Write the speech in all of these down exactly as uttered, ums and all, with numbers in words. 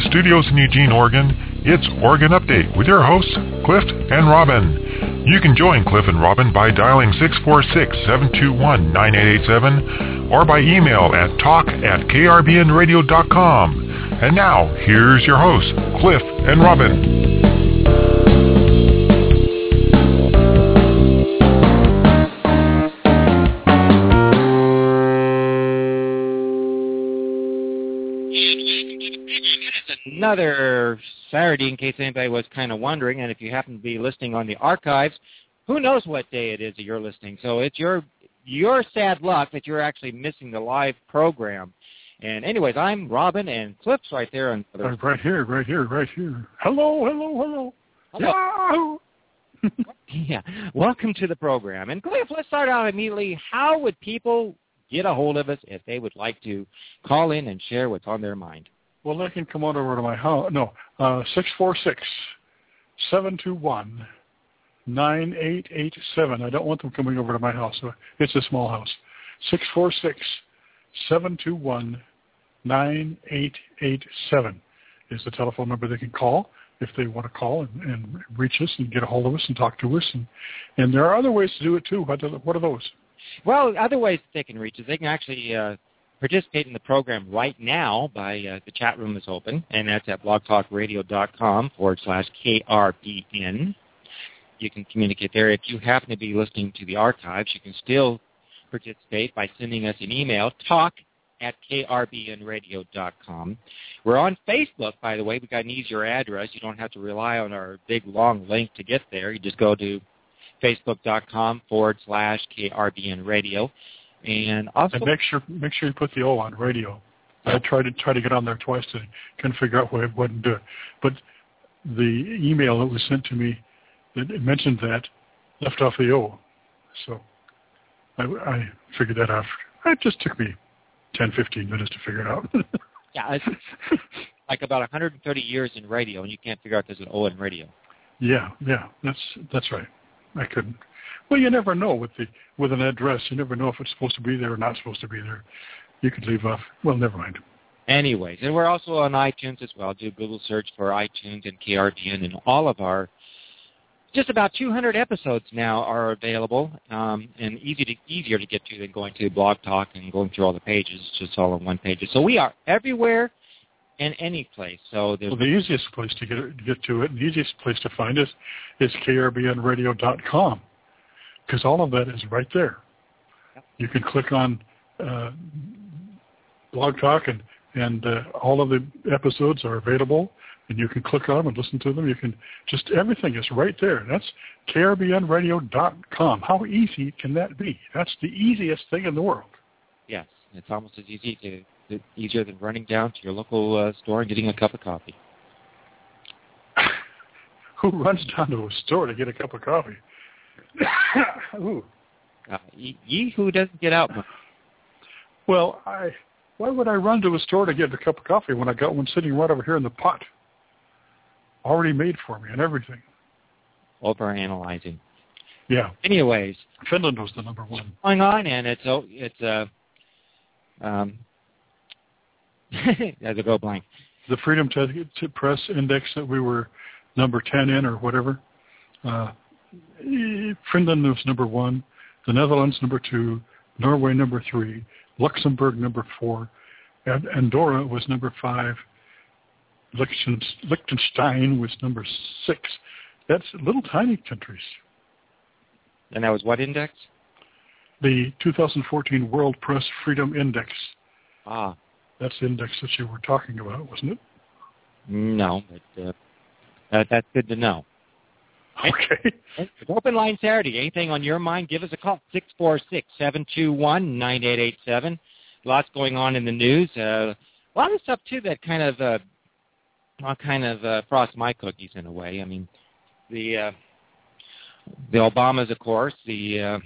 studios in Eugene, Oregon, it's Oregon Update with your hosts, Cliff and Robin. You can join Cliff and Robin by dialing six four six, seven two one, nine eight eight seven or by email at talk at k r b n radio dot com. And now, here's your hosts, Cliff and Robin. Another Saturday, in case anybody was kind of wondering, and if you happen to be listening on the archives, who knows what day it is that you're listening. So it's your your sad luck that you're actually missing the live program. And anyways, I'm Robin, and Cliff's right there. On the right, right here, right here, right here. Hello, hello, hello. Hello. Yeah, welcome to the program. And Cliff, let's start out immediately. How would people get a hold of us if they would like to call in and share what's on their mind? Well, they can come on over to my house. No, uh, six four six, seven two one, nine eight eight seven. I don't want them coming over to my house. So it's a small house. six four six, seven two one, nine eight eight seven is the telephone number they can call if they want to call and, and reach us and get a hold of us and talk to us. And, and there are other ways to do it, too. What are, what are those? Well, other ways that they can reach us, they can actually uh, participate in the program right now by uh, the chat room is open, and that's at blogtalkradio.com forward slash KRBN. You can communicate there. If you happen to be listening to the archives, you can still participate by sending us an email, talk at k r b n radio dot com. We're on Facebook, by the way. We've got an easier address. You don't have to rely on our big, long link to get there. You just go to facebook.com forward slash KRBN radio. And also, and make sure make sure you put the O on radio. I tried to try to get on there twice to couldn't figure out why it wouldn't do it. But the email that was sent to me that mentioned that left off the O, so I, I figured that out. It just took me ten, fifteen minutes to figure it out. Yeah, it's like about one hundred thirty years in radio, and you can't figure out there's an O in radio. Yeah, yeah, that's that's right. I couldn't. Well, you never know with the with an address. You never know if it's supposed to be there or not supposed to be there. You could leave off. Well, never mind. Anyways, and we're also on iTunes as well. Do a Google search for iTunes and K R B N, and all of our just about two hundred episodes now are available, um, and easy to easier to get to than going to Blog Talk and going through all the pages. It's just all on one page. So we are everywhere and any place. So well, the easiest place to get it, get to it, and the easiest place to find us is k r b n radio dot com. Because all of that is right there. Yep. You can click on uh, Blog Talk, and, and uh, all of the episodes are available, and you can click on them and listen to them. You can just, everything is right there. That's k r b n radio dot com. How easy can that be? That's the easiest thing in the world. Yes, it's almost as easy to, easier than running down to your local uh, store and getting a cup of coffee. Who runs down to a store to get a cup of coffee? Ooh. Uh, ye, ye who doesn't get out much. Well, I why would I run to a store to get a cup of coffee when I got one sitting right over here in the pot, already made for me and everything? Overanalyzing. Yeah. Anyways, Finland was the number one. Going on, and it's oh, it's uh, um, as a go blank. The Freedom to, to Press Index that we were number ten in, or whatever. Uh, Finland was number one, the Netherlands number two, Norway number three, Luxembourg number four, and Andorra was number five, Liechtenstein was number six. That's little tiny countries. And that was what index? The two thousand fourteen World Press Freedom Index. Ah. That's the index that you were talking about, wasn't it? No, but uh, uh, that's good to know. Okay. Open line Saturday. Anything on your mind, give us a call, six four six, seven two one, nine eight eight seven. Lots going on in the news. Uh, a lot of stuff, too, that kind of uh, kind of uh, frost my cookies in a way. I mean, the uh, the Obamas, of course. The uh,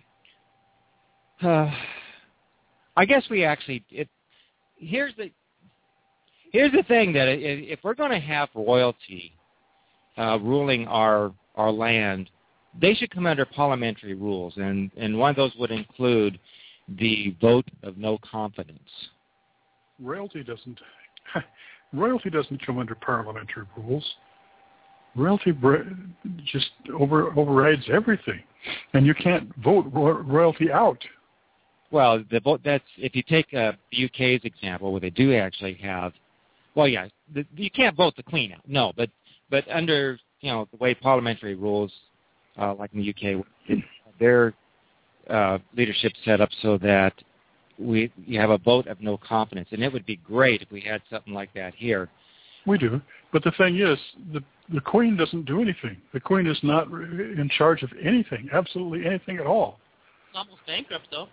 uh, I guess we actually it, here's the here's the thing that if we're going to have royalty uh, ruling our our land, they should come under parliamentary rules, and, and one of those would include the vote of no confidence. Royalty doesn't royalty doesn't come under parliamentary rules. Royalty just over, overrides everything, and you can't vote ro- royalty out. Well, the vote that's if you take uh, the U K's example, where they do actually have, well, yeah, the, you can't vote the Queen out. No, but but under you know the way parliamentary rules, uh, like in the U K, their uh, leadership set up so that we you have a vote of no confidence, and it would be great if we had something like that here. We do, but the thing is, the the Queen doesn't do anything. The Queen is not in charge of anything, absolutely anything at all. It's almost bankrupt, though.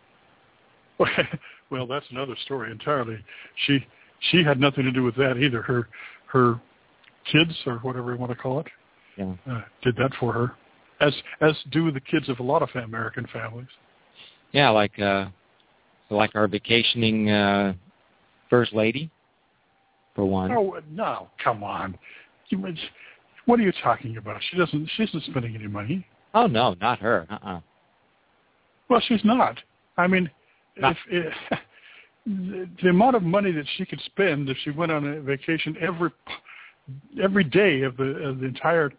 Well, that's another story entirely. She she had nothing to do with that either. Her her kids, or whatever you want to call it, yeah. uh, did that for her, as as do the kids of a lot of American families. Yeah, like uh, like our vacationing uh, first lady. For one. Oh no! Come on. What are you talking about? She doesn't. She isn't spending any money. Oh no, not her. Uh-uh. Well, she's not. I mean, not. if, if the, the amount of money that she could spend if she went on a vacation every every day of the of the entire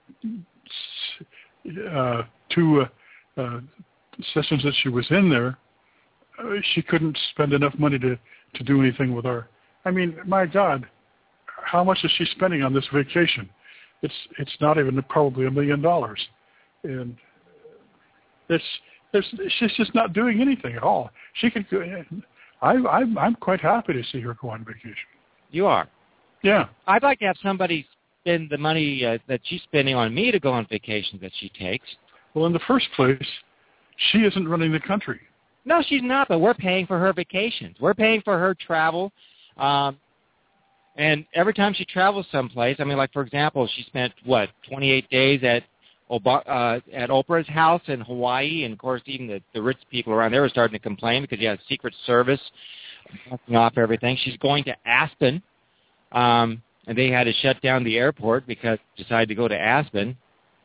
uh, two uh, uh, sessions that she was in there, uh, she couldn't spend enough money to to do anything with our. I mean, my God. How much is she spending on this vacation? It's it's not even probably a million dollars, and it's, it's she's just not doing anything at all. She could go. I I'm, I'm quite happy to see her go on vacation. You are. Yeah. I'd like to have somebody spend the money uh, that she's spending on me to go on vacations that she takes. Well, in the first place, she isn't running the country. No, she's not. But we're paying for her vacations. We're paying for her travel. Um, And every time she travels someplace, I mean, like, for example, she spent, what, twenty-eight days at Ob- uh, at Oprah's house in Hawaii, and, of course, even the, the rich people around there were starting to complain because you have Secret Service knocking off everything. She's going to Aspen, um, and they had to shut down the airport because they decided to go to Aspen.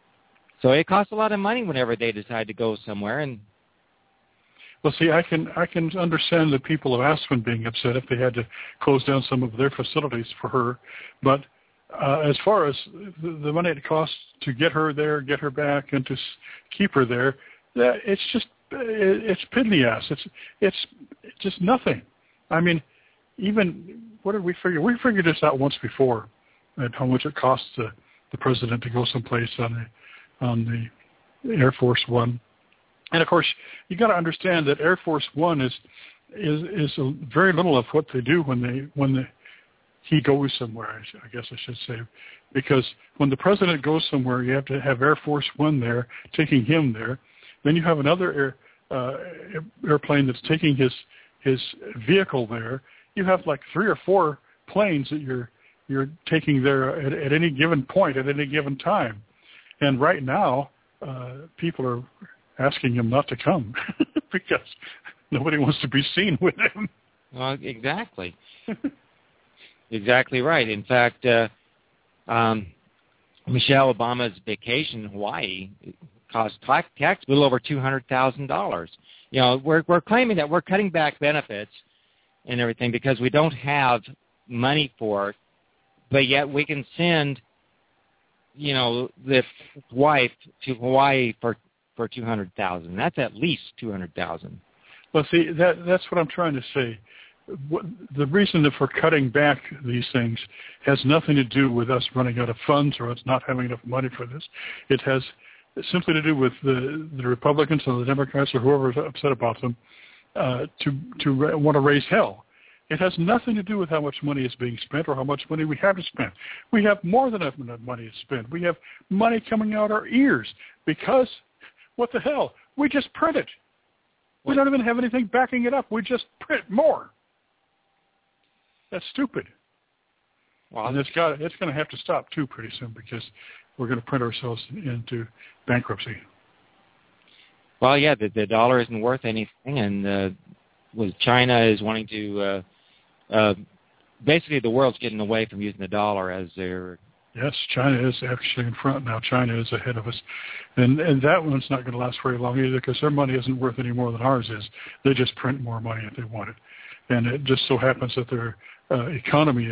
So it costs a lot of money whenever they decide to go somewhere, and Well, see, I can I can understand the people of Aspen being upset if they had to close down some of their facilities for her. But uh, as far as the, the money it costs to get her there, get her back, and to s- keep her there, that it's just it, it's piddly ass. It's it's it's just nothing. I mean, even what did we figure? We figured this out once before, at how much it costs the, the president to go someplace on the on the Air Force One. And of course, you got to understand that Air Force One is is is a, very little of what they do when they when the, he goes somewhere. I, sh- I guess I should say, because when the president goes somewhere, you have to have Air Force One there taking him there. Then you have another air, uh, airplane that's taking his his vehicle there. You have like three or four planes that you're you're taking there at, at any given point at any given time. And right now, uh, people are asking him not to come because nobody wants to be seen with him. Well, exactly. Exactly right. In fact, uh, um, Michelle Obama's vacation in Hawaii cost tax a little over two hundred thousand dollars. You know, we're we're claiming that we're cutting back benefits and everything because we don't have money for it, but yet we can send, you know, this wife to Hawaii for for two hundred thousand dollars. That's at least two hundred thousand dollars. Well, see, that that's what I'm trying to say. What, the reason that we're cutting back these things has nothing to do with us running out of funds or us not having enough money for this. It has simply to do with the, the Republicans or the Democrats or whoever's upset about them uh, to to want to raise hell. It has nothing to do with how much money is being spent or how much money we have to spend. We have more than enough money to spend. We have money coming out our ears because, what the hell, we just print it. We don't even have anything backing it up. We just print more. That's stupid. Well, and it's got it's going to have to stop too pretty soon because we're going to print ourselves into bankruptcy. Well, yeah, the, the dollar isn't worth anything, and uh, with China is wanting to uh, uh, basically the world's getting away from using the dollar as their. Yes, China is actually in front now. China is ahead of us, and and that one's not going to last very long either because their money isn't worth any more than ours is. They just print more money if they want it, and it just so happens that their uh, economy is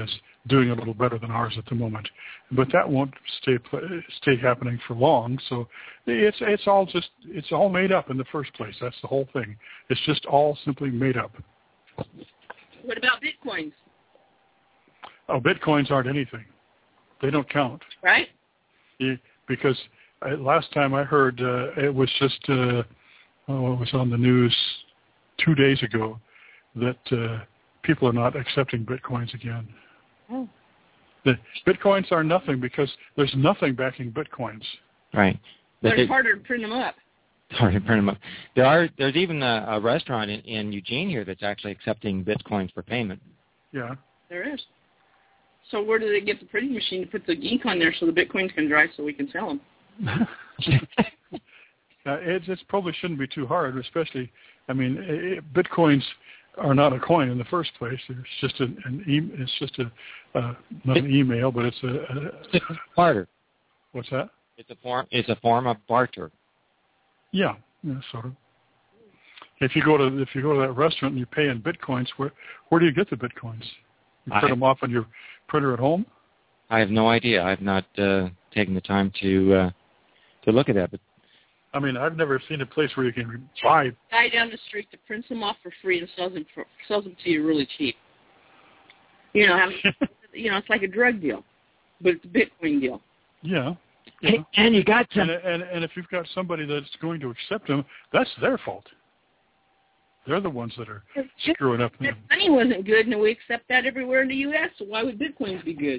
doing a little better than ours at the moment. But that won't stay stay happening for long. So it's it's all just it's all made up in the first place. That's the whole thing. It's just all simply made up. What about Bitcoins? Oh, Bitcoins aren't anything. They don't count. Right? Yeah, because uh, last time I heard uh, it was just uh, oh, it was on the news two days ago that uh, people are not accepting Bitcoins again. Oh. The Bitcoins are nothing because there's nothing backing Bitcoins. Right. But, But it's harder to print them up. Sorry, print them up. There are there's even a, a restaurant in, in Eugene here that's actually accepting Bitcoins for payment. Yeah. There is. So where do they get the printing machine to put the ink on there so the Bitcoins can dry so we can sell them? uh, it, it probably shouldn't be too hard, especially, I mean, it, Bitcoins are not a coin in the first place. It's just an, an e- it's just a uh, not an email, but it's a, a it's barter. What's that? It's a form. It's a form of barter. Yeah, yeah, sort of. If you go to if you go to that restaurant and you pay in Bitcoins, where where do you get the Bitcoins? You print I, them off on your printer at home? I have no idea. I've not uh, taken the time to uh, to look at that. But I mean, I've never seen a place where you can buy. Guy down the street that prints them off for free and sells them for, sells them to you really cheap. You know, I mean, you know, it's like a drug deal, but it's a Bitcoin deal. Yeah. yeah. Hey, and you got some. And, and and if you've got somebody that's going to accept them, that's their fault. They're the ones that are screwing up. If money wasn't good, and we accept that everywhere in the U S, so why would Bitcoins be good?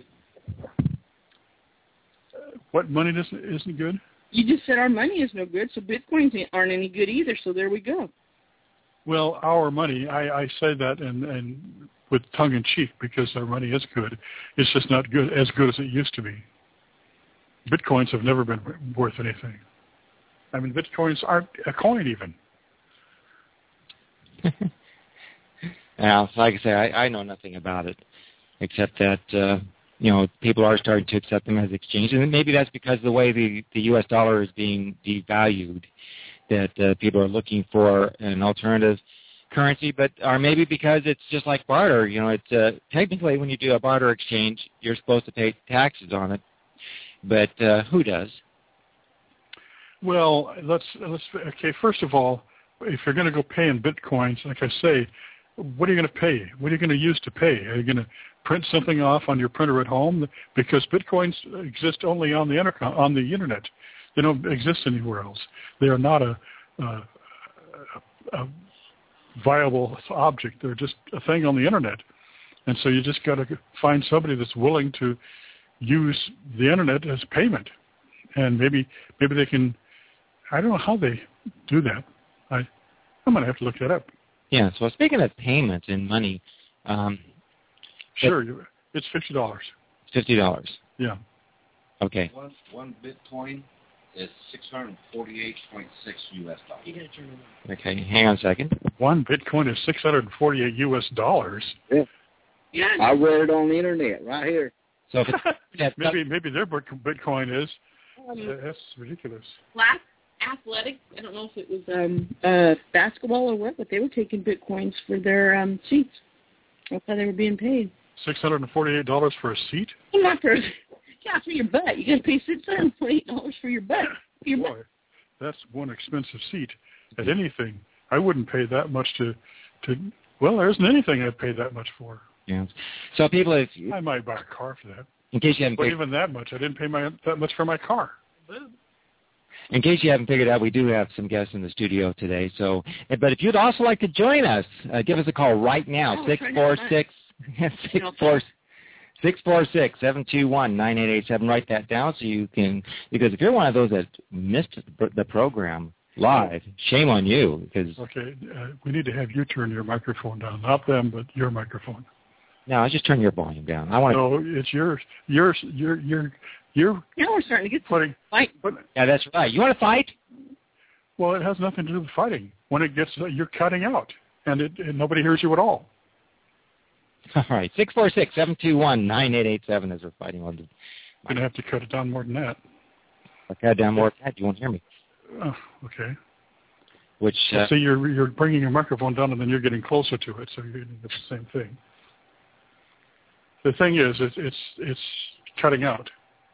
What money doesn't isn't good? You just said our money is no good, so Bitcoins aren't any good either, so there we go. Well, our money, I, I say that and, and with tongue-in-cheek because our money is good. It's just not good as good as it used to be. Bitcoins have never been worth anything. I mean, Bitcoins aren't a coin even. Now, like I say, I, I know nothing about it, except that uh, you know people are starting to accept them as exchange, and maybe that's because of the way the, the U S dollar is being devalued, that uh, people are looking for an alternative currency, but or maybe because it's just like barter. You know, it's uh, technically when you do a barter exchange, you're supposed to pay taxes on it, but uh, who does? Well, let's let's okay. First of all, if you're going to go pay in Bitcoins, like I say, what are you going to pay? What are you going to use to pay? Are you going to print something off on your printer at home? Because Bitcoins exist only on the intercom, on the internet. They don't exist anywhere else. They are not a, a, a viable object. They're just a thing on the internet. And so you just got to find somebody that's willing to use the internet as payment. And maybe maybe they can. I don't know how they do that. I, I'm going to have to look that up. Yeah, so speaking of payments and money. Um, sure, you, it's fifty dollars. fifty dollars. Yeah. Okay. One, one Bitcoin is six hundred forty-eight point six U S dollars. Okay, hang on a second. One Bitcoin is six hundred forty-eight U S dollars. Yeah. Yeah. I read it on the internet right here. So if it's, maybe maybe their Bitcoin is. Um, That's ridiculous. last athletic, I don't know if it was um, uh, basketball or what, but they were taking Bitcoins for their um, seats. That's how they were being paid. six hundred forty-eight dollars for a seat? Well, not for, yeah, for your butt. You got to pay six hundred forty-eight dollars for your butt. For your Boy, butt. that's one expensive seat at anything. I wouldn't pay that much to, to. Well, there isn't anything I'd pay that much for. Yeah. So people, if I might buy a car for that. in case you haven't But figured, even that much, I didn't pay my that much for my car. in case you haven't figured out, we do have some guests in the studio today. So, but if you'd also like to join us, uh, give us a call right now. Oh, Six try four not six six four six four six seven two one nine eight eight seven. Write that down so you can, because if you're one of those that missed the, the program live, shame on you. Because Okay, uh, we need to have you turn your microphone down, not them, but your microphone. no, I just turn your volume down. I want to. No, it's yours. Yours. You're you're you're Now we're starting to get putting. fight. But, Yeah, that's right. You want to fight? well, it has nothing to do with fighting. When it gets, you're cutting out, and, it, and nobody hears you at all. All right, six four six seven two one nine eight eight seven is we're fighting on. You're going to have to cut it down more than that. If I cut down more, you won't hear me. Oh, okay. Which uh, So you're you're bringing your microphone down, and then you're getting closer to it, so you're getting the same thing. the thing is, it's it's, it's cutting out.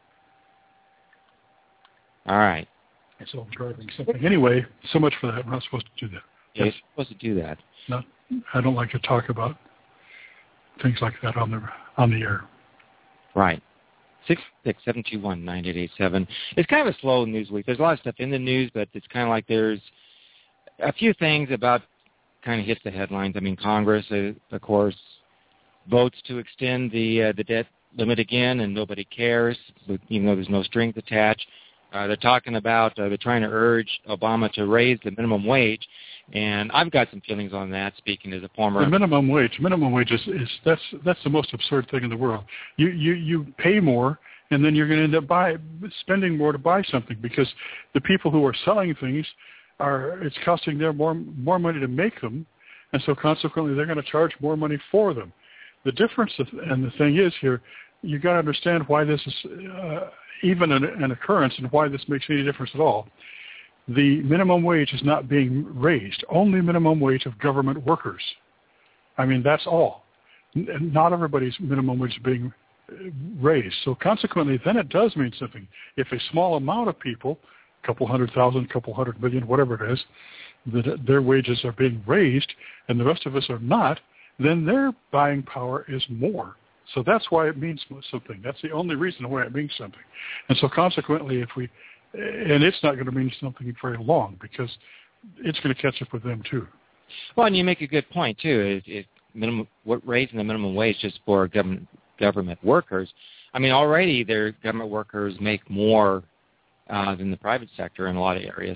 All right. It's overdriving something. Anyway, so much for that. We're not supposed to do that. Yeah, yes. You're supposed to do that. Not, I don't like to talk about things like that on the on the air. Right. six six seven two one nine eight eight seven. It's kind of a slow news week. There's a lot of stuff in the news, but it's kind of like there's a few things about kind of hits the headlines. I mean, Congress, uh, of course, votes to extend the uh, the debt limit again, and nobody cares, even though there's no strings attached. Uh, they're talking about, uh, they're trying to urge Obama to raise the minimum wage, and I've got some feelings on that, speaking as a former... The minimum wage, minimum wage is, is that's that's the most absurd thing in the world. You you, you pay more, and then you're going to end up buy, spending more to buy something, because the people who are selling things, are it's costing them more, more money to make them, and so consequently they're going to charge more money for them. The difference, and the thing is here, you've got to understand why this is... Uh, even an, an occurrence and why this makes any difference at all. The minimum wage is not being raised, only minimum wage of government workers. I mean, that's all. N- not everybody's minimum wage is being raised. So consequently, then it does mean something. If a small amount of people, a couple hundred thousand, a couple hundred million, whatever it is, that their wages are being raised and the rest of us are not, then their buying power is more. So that's why it means something. That's the only reason why it means something. And so consequently, if we, and it's not going to mean something very long, because it's going to catch up with them too. Well, and you make a good point too. Is, is minimum what raising the minimum wage just for government government workers? I mean, already their government workers make more uh, than the private sector in a lot of areas.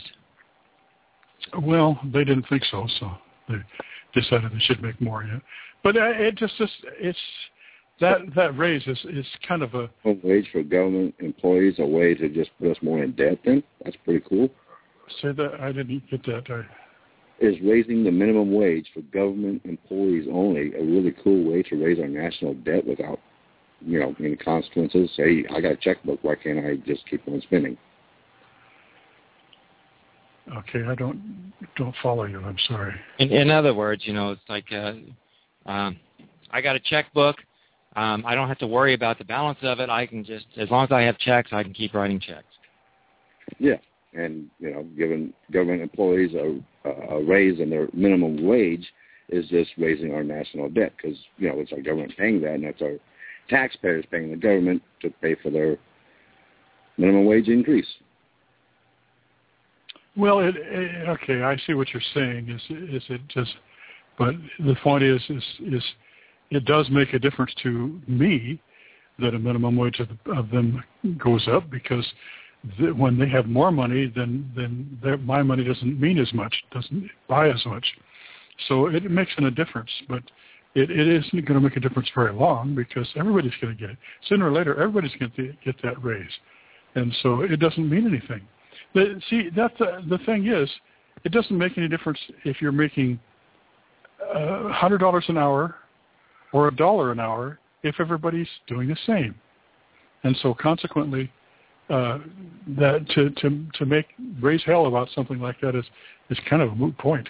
Well, they didn't think so, so they decided they should make more. Yeah, but uh, it just, just it's. That that raise is, is kind of a... A wage for government employees, a way to just put us more in debt then? That's pretty cool. Say that, I didn't get that. I... Is raising the minimum wage for government employees only a really cool way to raise our national debt without, you know, any consequences? Say, I got a checkbook, why can't I just keep on spending? Okay, I don't don't follow you, I'm sorry. In, in other words, you know, it's like, uh, um, I got a checkbook. Um, I don't have to worry about the balance of it. I can just, as long as I have checks, I can keep writing checks. Yeah, and, you know, giving government employees a, a raise in their minimum wage is just raising our national debt because, you know, it's our government paying that, and that's our taxpayers paying the government to pay for their minimum wage increase. Well, it, it, okay, I see what you're saying. Is is it just, but the point is, is is it does make a difference to me that a minimum wage of, of them goes up because the, when they have more money, then then their, my money doesn't mean as much, doesn't buy as much. So it makes a difference, but it, it isn't going to make a difference very long because everybody's going to get it. Sooner or later, everybody's going to get that raise. And so it doesn't mean anything. The, see, that the, the thing is, it doesn't make any difference if you're making uh, one hundred dollars an hour or a dollar an hour if everybody's doing the same. And so consequently, uh, that to, to, to make raise hell about something like that is, is kind of a moot point.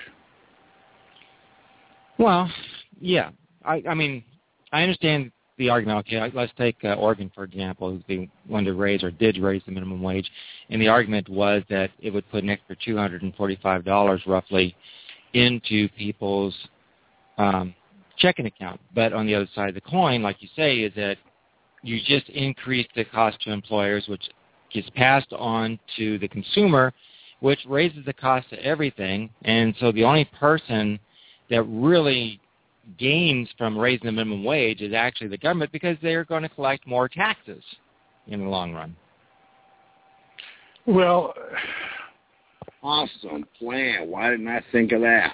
Well, yeah. I, I mean, I understand the argument. Okay, let's take uh, Oregon, for example, who's the one to raise or did raise the minimum wage. And the argument was that it would put an extra two hundred forty-five dollars roughly into people's um, checking account. But on the other side of the coin, like you say, is that you just increase the cost to employers, which gets passed on to the consumer, which raises the cost of everything. And so the only person that really gains from raising the minimum wage is actually the government because they're going to collect more taxes in the long run. Well, awesome plan. Why didn't I think of that?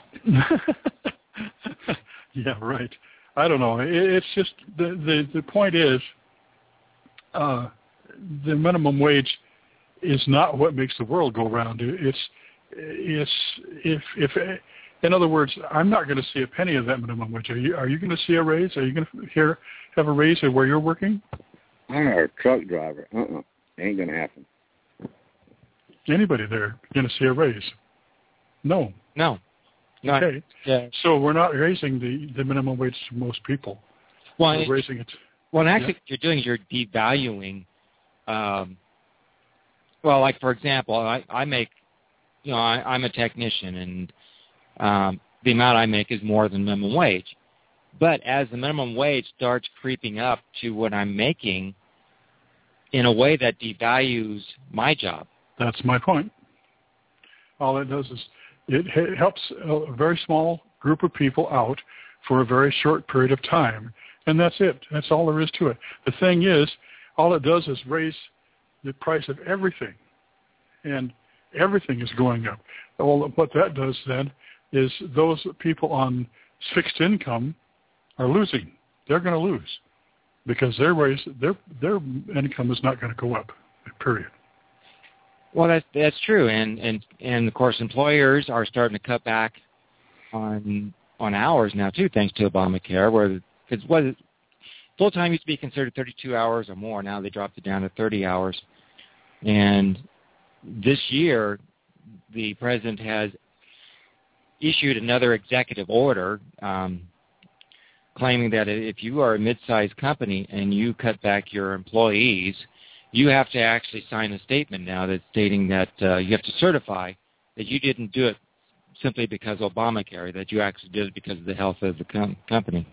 Yeah, right. I don't know. It's just the the, the point is uh, the minimum wage is not what makes the world go round. It's it's if if in other words, I'm not going to see a penny of that minimum wage. Are you? Are you going to see a raise? Are you going to hear have a raise where you're working? I'm a truck driver. Uh-uh. Ain't going to happen. Anybody there going to see a raise? No. No. Not, okay. Yeah. So we're not raising the, the minimum wage to most people. Well, we're it, raising it. Well, and actually, Yeah. what you're doing is you're devaluing. Um, well, like for example, I, I make, you know, I, I'm a technician, and um, the amount I make is more than minimum wage. But as the minimum wage starts creeping up to what I'm making, in a way that devalues my job. That's my point. All it does is it h- helps a very small group of people out for a very short period of time, and that's it. That's all there is to it. The thing is, all it does is raise the price of everything, and everything is going up. Well, what that does then is those people on fixed income are losing. They're going to lose because their raise, their their income is not going to go up. Period. Well, that's that's true, and and and of course, employers are starting to cut back on on hours now too, thanks to Obamacare. Where because what full time used to be considered thirty-two hours or more, now they dropped it down to thirty hours. And this year, the president has issued another executive order um, claiming that if you are a mid-sized company and you cut back your employees, you have to actually sign a statement now that's stating that uh, you have to certify that you didn't do it simply because of Obamacare, that you actually did it because of the health of the com- company.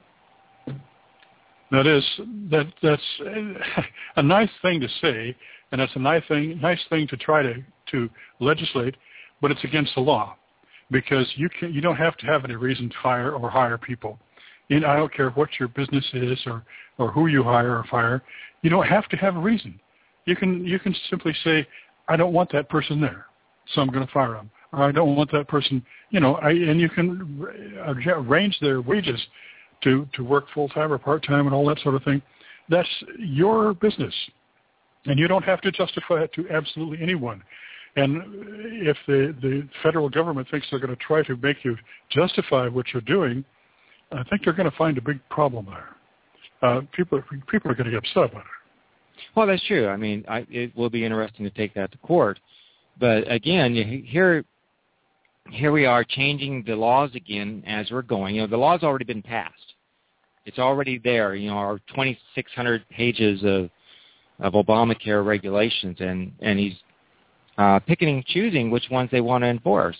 That is that that's a nice thing to say, and it's a nice thing nice thing to try to, to legislate, but it's against the law because you can you don't have to have any reason to fire or hire people. And I don't care what your business is or, or who you hire or fire. You don't have to have a reason. You can you can simply say, I don't want that person there, so I'm going to fire them. Or I don't want that person, you know, I, and you can arrange their wages to, to work full-time or part-time and all that sort of thing. That's your business, and you don't have to justify it to absolutely anyone. And if the, the federal government thinks they're going to try to make you justify what you're doing, I think they're going to find a big problem there. Uh, people, people are going to get upset about it. Well, that's true. I mean, I, it will be interesting to take that to court. But again, you, here, here we are changing the laws again as we're going. You know, the law's already been passed. It's already there. You know, our twenty-six hundred pages of of Obamacare regulations, and and he's uh, picking and choosing which ones they want to enforce.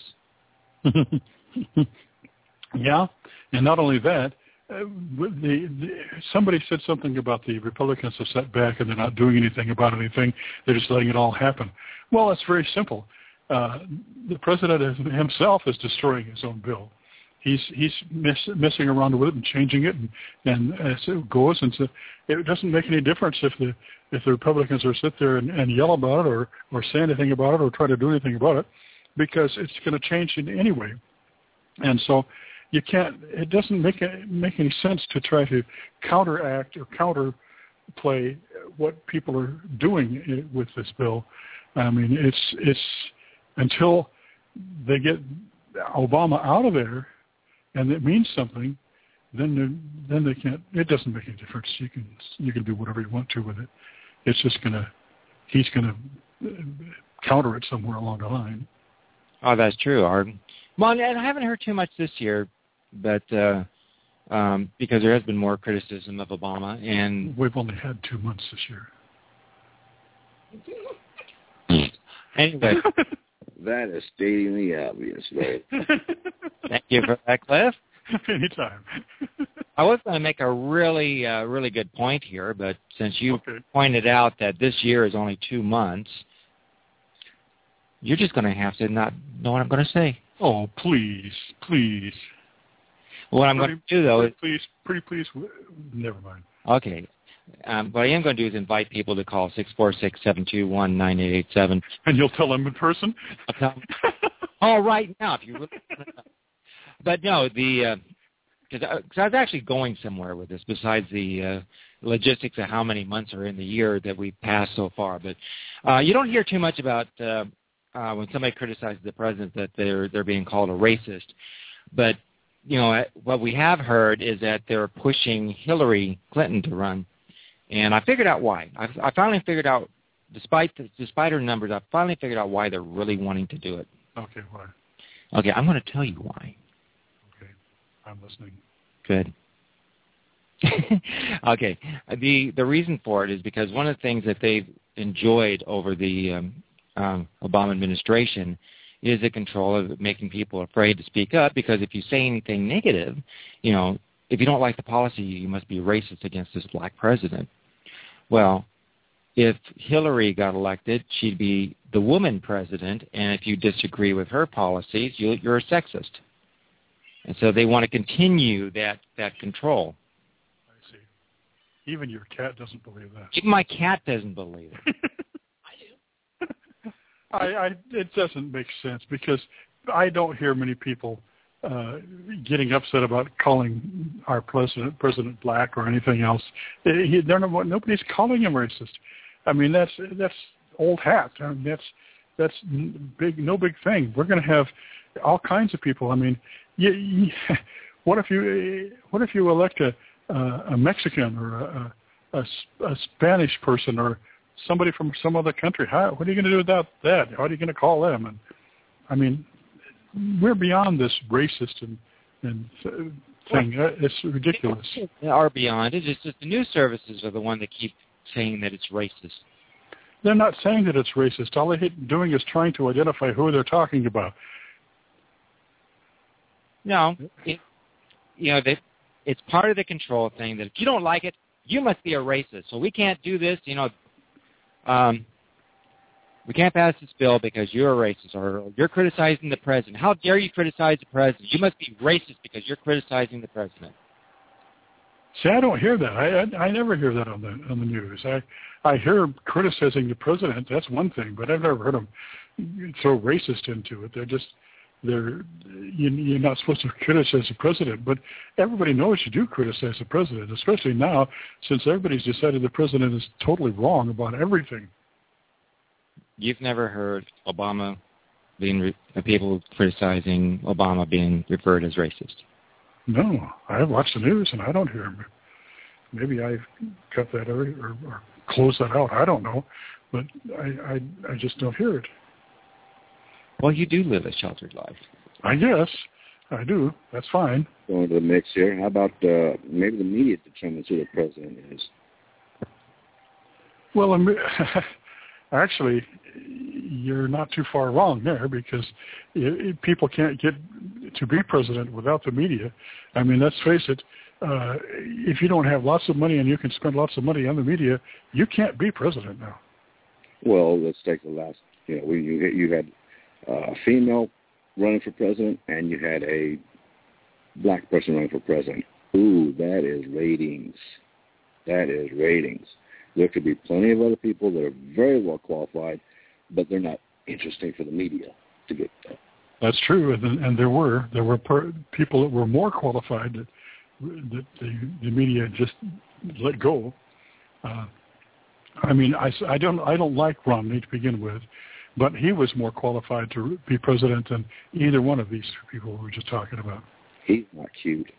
Yeah, and not only that, uh, the, the, somebody said something about the Republicans have sat back and they're not doing anything about anything. They're just letting it all happen. Well, it's very simple. Uh, the president himself is destroying his own bill. He's he's mess, messing around with it and changing it, and, and as it goes, and so it doesn't make any difference if the if the Republicans are sit there and, and yell about it or or say anything about it or try to do anything about it, because it's going to change in any way. And so you can't. It doesn't make make any sense to try to counteract or counterplay what people are doing with this bill. I mean, it's it's until they get Obama out of there, and it means something, then then they can't. It doesn't make any difference. You can you can do whatever you want to with it. It's just gonna he's gonna counter it somewhere along the line. Oh, that's true, Arden. Well, and I haven't heard too much this year, but uh, um, because there has been more criticism of Obama, and we've only had two months this year. Anyway. That is stating the obvious, right? Thank you for that, Cliff. Anytime. I was going to make a really, uh, really good point here, but since you okay. pointed out that this year is only two months, you're just going to have to not know what I'm going to say. Oh, please, please. What I'm pretty, going to do, though, pretty is... Please, pretty please, never mind. Okay. Um, what I am going to do is invite people to call six four six, seven two one, nine eight eight seven. And you'll tell them in person? I'll tell them. Oh, right now, if you really want to know. But no, the... Because uh, I, I was actually going somewhere with this besides the uh, logistics of how many months are in the year that we've passed so far. But uh, you don't hear too much about uh, uh, when somebody criticizes the president that they're they're being called a racist. But, you know, what we have heard is that they're pushing Hillary Clinton to run. And I figured out why. I, I finally figured out, despite the, despite her numbers, I finally figured out why they're really wanting to do it. Okay, why? Okay, I'm going to tell you why. Okay, I'm listening. Good. Okay. The the reason for it is because one of the things that they've enjoyed over the um, um, Obama administration is the control of making people afraid to speak up, because if you say anything negative, you know, if you don't like the policy, you must be racist against this black president. Well, if Hillary got elected, she'd be the woman president, and if you disagree with her policies, you, you're a sexist. And so they want to continue that, that control. I see. Even your cat doesn't believe that. Even my cat doesn't believe it. I do. I, I, it doesn't make sense, because I don't hear many people uh, getting upset about calling our president President black or anything else. He, they're not, nobody's calling him racist. I mean, that's that's old hat. I mean, that's that's big, no big thing. We're going to have all kinds of people. I mean, you, you, what if you what if you elect a a Mexican or a, a, a Spanish person or somebody from some other country? How, what are you going to do without that? How are you going to call them? And I mean, we're beyond this racist and, and thing. It's ridiculous. They are beyond it. It's just the news services are the one that keep saying that it's racist. They're not saying that it's racist. All they're doing is trying to identify who they're talking about. No, it, you know, they, it's part of the control thing that if you don't like it, you must be a racist. So we can't do this. You know, um, we can't pass this bill because you're a racist, or you're criticizing the president. How dare you criticize the president? You must be racist because you're criticizing the president. See, I don't hear that. I, I I never hear that on the on the news. I I hear criticizing the president. That's one thing, but I've never heard them throw racist into it. They're just they're you, you're not supposed to criticize the president, but everybody knows you do criticize the president, especially now since everybody's decided the president is totally wrong about everything. You've never heard Obama being re- people criticizing Obama being referred as racist? No, I watch the news and I don't hear him. Maybe I cut that or, or, or close that out. I don't know, but I, I I just don't hear it. Well, you do live a sheltered life. I guess I do. That's fine. Going to the mix here. How about uh, maybe the media determines who the president is? Well, I'm, actually, you're not too far wrong there, because it, it, people can't get to be president without the media. I mean, let's face it, uh, if you don't have lots of money and you can spend lots of money on the media, you can't be president now. Well, let's take the last, you know, we, you, you had a female running for president and you had a black person running for president. Ooh, that is ratings. That is ratings. There could be plenty of other people that are very well qualified, but they're not interesting for the media to get that. That's true, and, and there were there were per, people that were more qualified that, that the, the media just let go. Uh, I mean, I, I don't I don't like Romney to begin with, but he was more qualified to be president than either one of these people we were just talking about. He's not cute.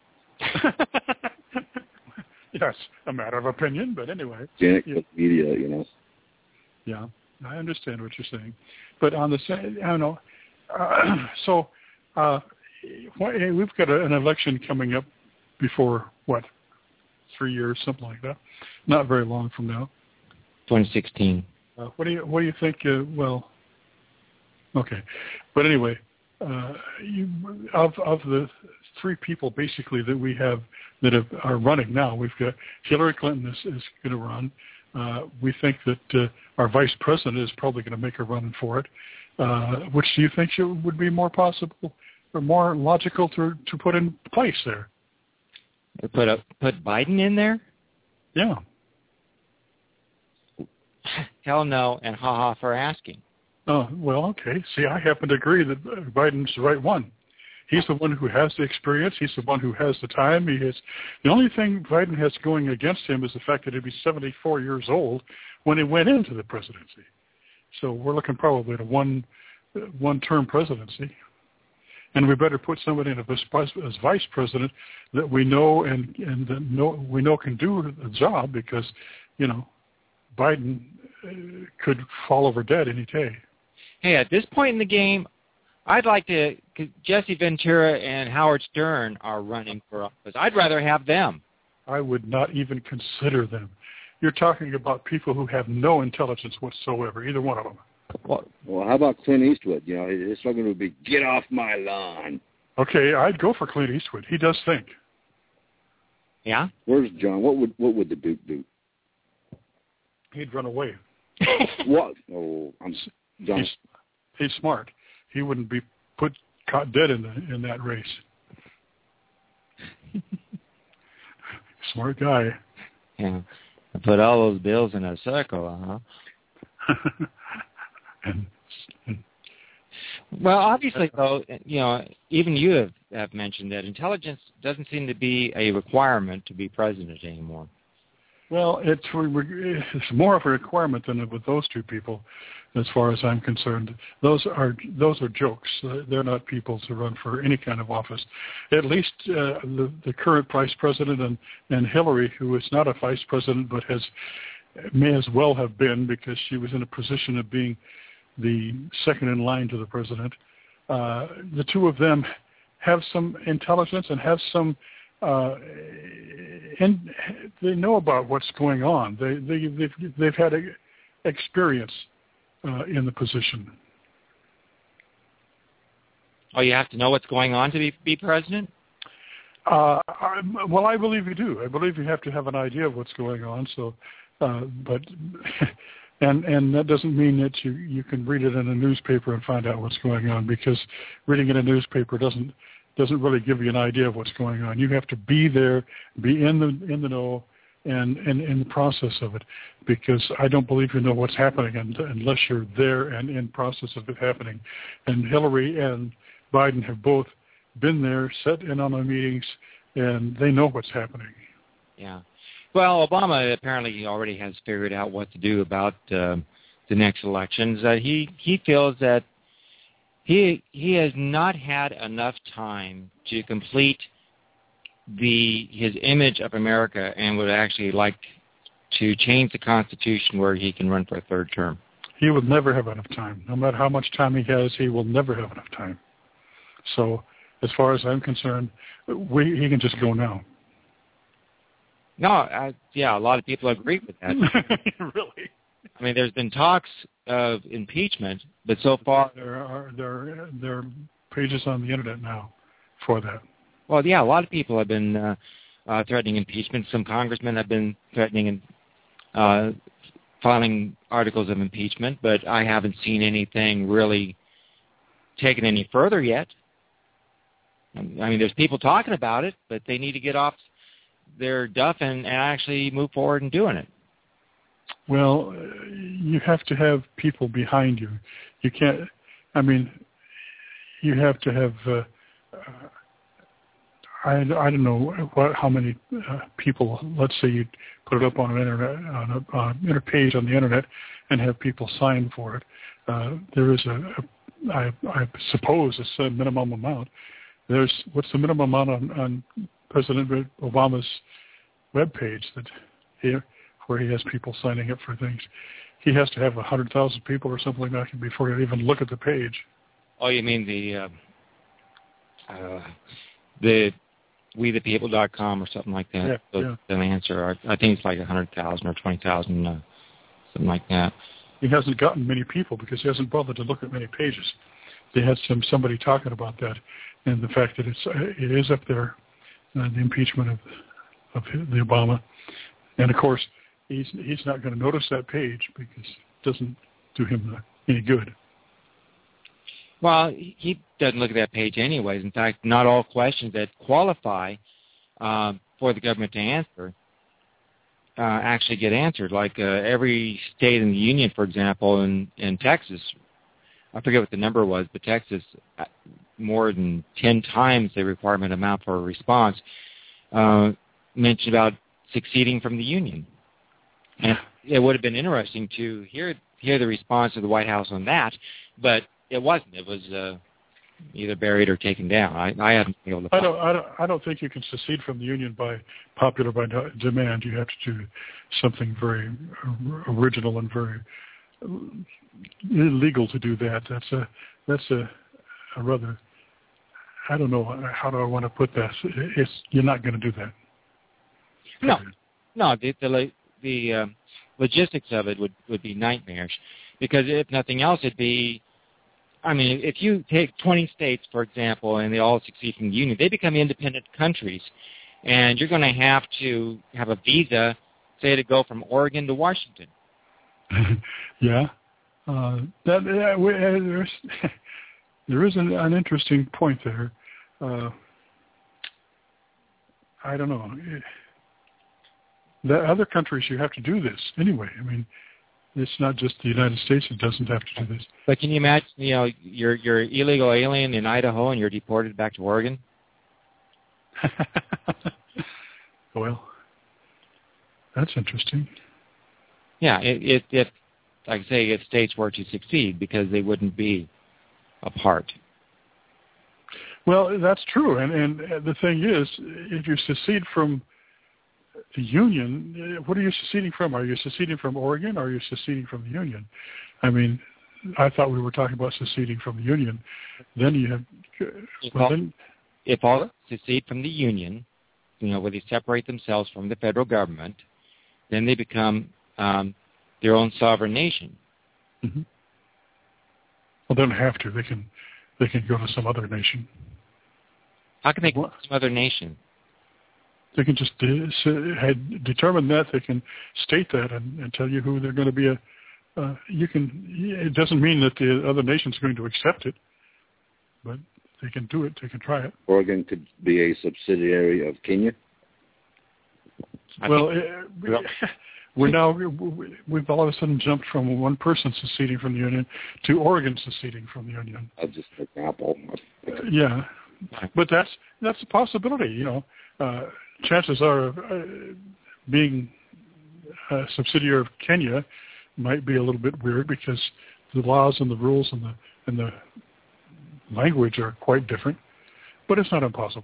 Yes, a matter of opinion, but anyway. Janet yeah. media, you know. Yeah, I understand what you're saying, but on the same, I don't know. Uh, so uh, we've got a, an election coming up before what, three years, something like that. Not very long from now. twenty sixteen. Uh, what do you What do you think? Uh, well, okay, but anyway, uh, you, of of the three people basically that we have that have, are running now, we've got Hillary Clinton is, is going to run. Uh, we think that uh, our vice president is probably going to make a run for it. Uh, which do you think should, would be more possible or more logical to to put in place there? Put a, put Biden in there? Yeah. Hell no, and ha ha for asking. Oh, well, okay. See, I happen to agree that Biden's the right one. He's the one who has the experience. He's the one who has the time. He has the only thing Biden has going against him is the fact that he'd be seventy-four years old when he went into the presidency. So we're looking probably at a one one-term presidency, and we better put somebody in as vice president that we know and and that know we know can do the job, because you know Biden could fall over dead any day. Hey, at this point in the game, I'd like to. Jesse Ventura and Howard Stern are running for office. I'd rather have them. I would not even consider them. You're talking about people who have no intelligence whatsoever, either one of them. Well, well, how about Clint Eastwood? You know, his slogan would be, get off my lawn. Okay, I'd go for Clint Eastwood. He does think. Yeah? Where's John? What would what would the Duke do? He'd run away. What? Oh, I'm John. He's, he's smart. He wouldn't be put caught dead in the in that race. Smart guy. Yeah. Put all those bills in a circle, huh? and, and, well, obviously, though, you know, even you have, have mentioned that intelligence doesn't seem to be a requirement to be president anymore. Well, it's it's more of a requirement than with those two people, as far as I'm concerned. Those are those are jokes. They're not people to run for any kind of office. At least uh, the, the current vice president and, and Hillary, who is not a vice president but has may as well have been because she was in a position of being the second in line to the president. Uh, the two of them have some intelligence and have some. Uh, and they know about what's going on. They, they, they've, they've had a, experience uh, in the position. Oh, you have to know what's going on to be, be president? Uh, I, well, I believe you do. I believe you have to have an idea of what's going on. So, uh, but and and that doesn't mean that you, you can read it in a newspaper and find out what's going on, because reading in a newspaper doesn't. doesn't really give you an idea of what's going on. You have to be there, be in the in the know, and in in the process of it, because I don't believe you know what's happening unless you're there and in process of it happening. And Hillary and Biden have both been there, sat in on the meetings, and they know what's happening. Yeah. Well, Obama apparently already has figured out what to do about uh, the next elections. Uh, he he feels that He he has not had enough time to complete the his image of America, and would actually like to change the Constitution where he can run for a third term. He will never have enough time. No matter how much time he has, he will never have enough time. So as far as I'm concerned, we, he can just go now. No, I, yeah, a lot of people agree with that. Really? I mean, there's been talks of impeachment, but so far there are there are, there are pages on the internet now for that. Well, yeah, a lot of people have been uh, uh, threatening impeachment. Some congressmen have been threatening and uh, filing articles of impeachment, but I haven't seen anything really taken any further yet. I mean, there's people talking about it, but they need to get off their duff and, and actually move forward in doing it. Well, you have to have people behind you. You can't, I mean, you have to have, uh, uh, I, I don't know what, how many uh, people, let's say you put it up on an internet, on a, on a page on the internet and have people sign for it. Uh, there is a, a I, I suppose, a minimum amount. There's, what's the minimum amount on, on President Obama's webpage that here, where he has people signing up for things? He has to have one hundred thousand people or something like that before he even look at the page. Oh, you mean the uh, uh, the we the people dot com or something like that? Yeah, so yeah. The answer, I think it's like one hundred thousand or twenty thousand, uh, something like that. He hasn't gotten many people because he hasn't bothered to look at many pages. They had some somebody talking about that and the fact that it's it is up there, uh, the impeachment of of the Obama, and of course he's he's not going to notice that page because it doesn't do him any good. Well, he doesn't look at that page anyways. In fact, not all questions that qualify uh, for the government to answer uh, actually get answered. Like uh, every state in the union, for example, in, in Texas, I forget what the number was, but Texas, more than ten times the requirement amount for a response, uh, mentioned about seceding from the union. And it would have been interesting to hear hear the response of the White House on that, but it wasn't. It was uh, either buried or taken down. I, I haven't been able to. I don't, I don't. I don't think you can secede from the union by popular by demand. You have to do something very original and very illegal to do that. That's a. That's a, a rather. I don't know how do I want to put that. It's you're not going to do that. No, no. The the, the uh, logistics of it would, would be nightmarish, because if nothing else, it'd be. I mean, if you take twenty states, for example, and they all succeed from the union, they become independent countries, and you're going to have to have a visa, say, to go from Oregon to Washington. Yeah, uh, that uh, we, uh, there's there is an, an interesting point there. Uh, I don't know. The other countries, you have to do this anyway. I mean, it's not just the United States that doesn't have to do this. But can you imagine, you know, you're you're an illegal alien in Idaho and you're deported back to Oregon? Well, that's interesting. Yeah, it, it, it, like I say, if states were to succeed, because they wouldn't be apart. Well, that's true, and and the thing is, if you secede from the Union, what are you seceding from? Are you seceding from Oregon, or are you seceding from the Union? I mean, I thought we were talking about seceding from the Union. Then you have, If well, all, then, if all secede from the Union, you know, where they separate themselves from the federal government, then they become um, their own sovereign nation. Mm-hmm. Well, they don't have to. They can, they can go to some other nation. How can they go What? to some other nation? They can just de- had determine that. They can state that and, and tell you who they're going to be. A, uh, you can. It doesn't mean that the other nation's going to accept it, but they can do it. They can try it. Oregon could be a subsidiary of Kenya. I well, think, uh, we, we're now we've all of a sudden jumped from one person seceding from the Union to Oregon seceding from the Union. That's just an example. Yeah, but that's that's a possibility. You know, uh, chances are uh, being a subsidiary of Kenya might be a little bit weird, because the laws and the rules and the and the language are quite different, but it's not impossible.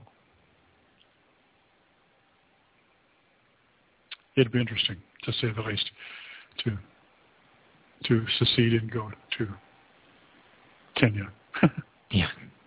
It'd be interesting, to say the least, to to secede and go to Kenya. yeah.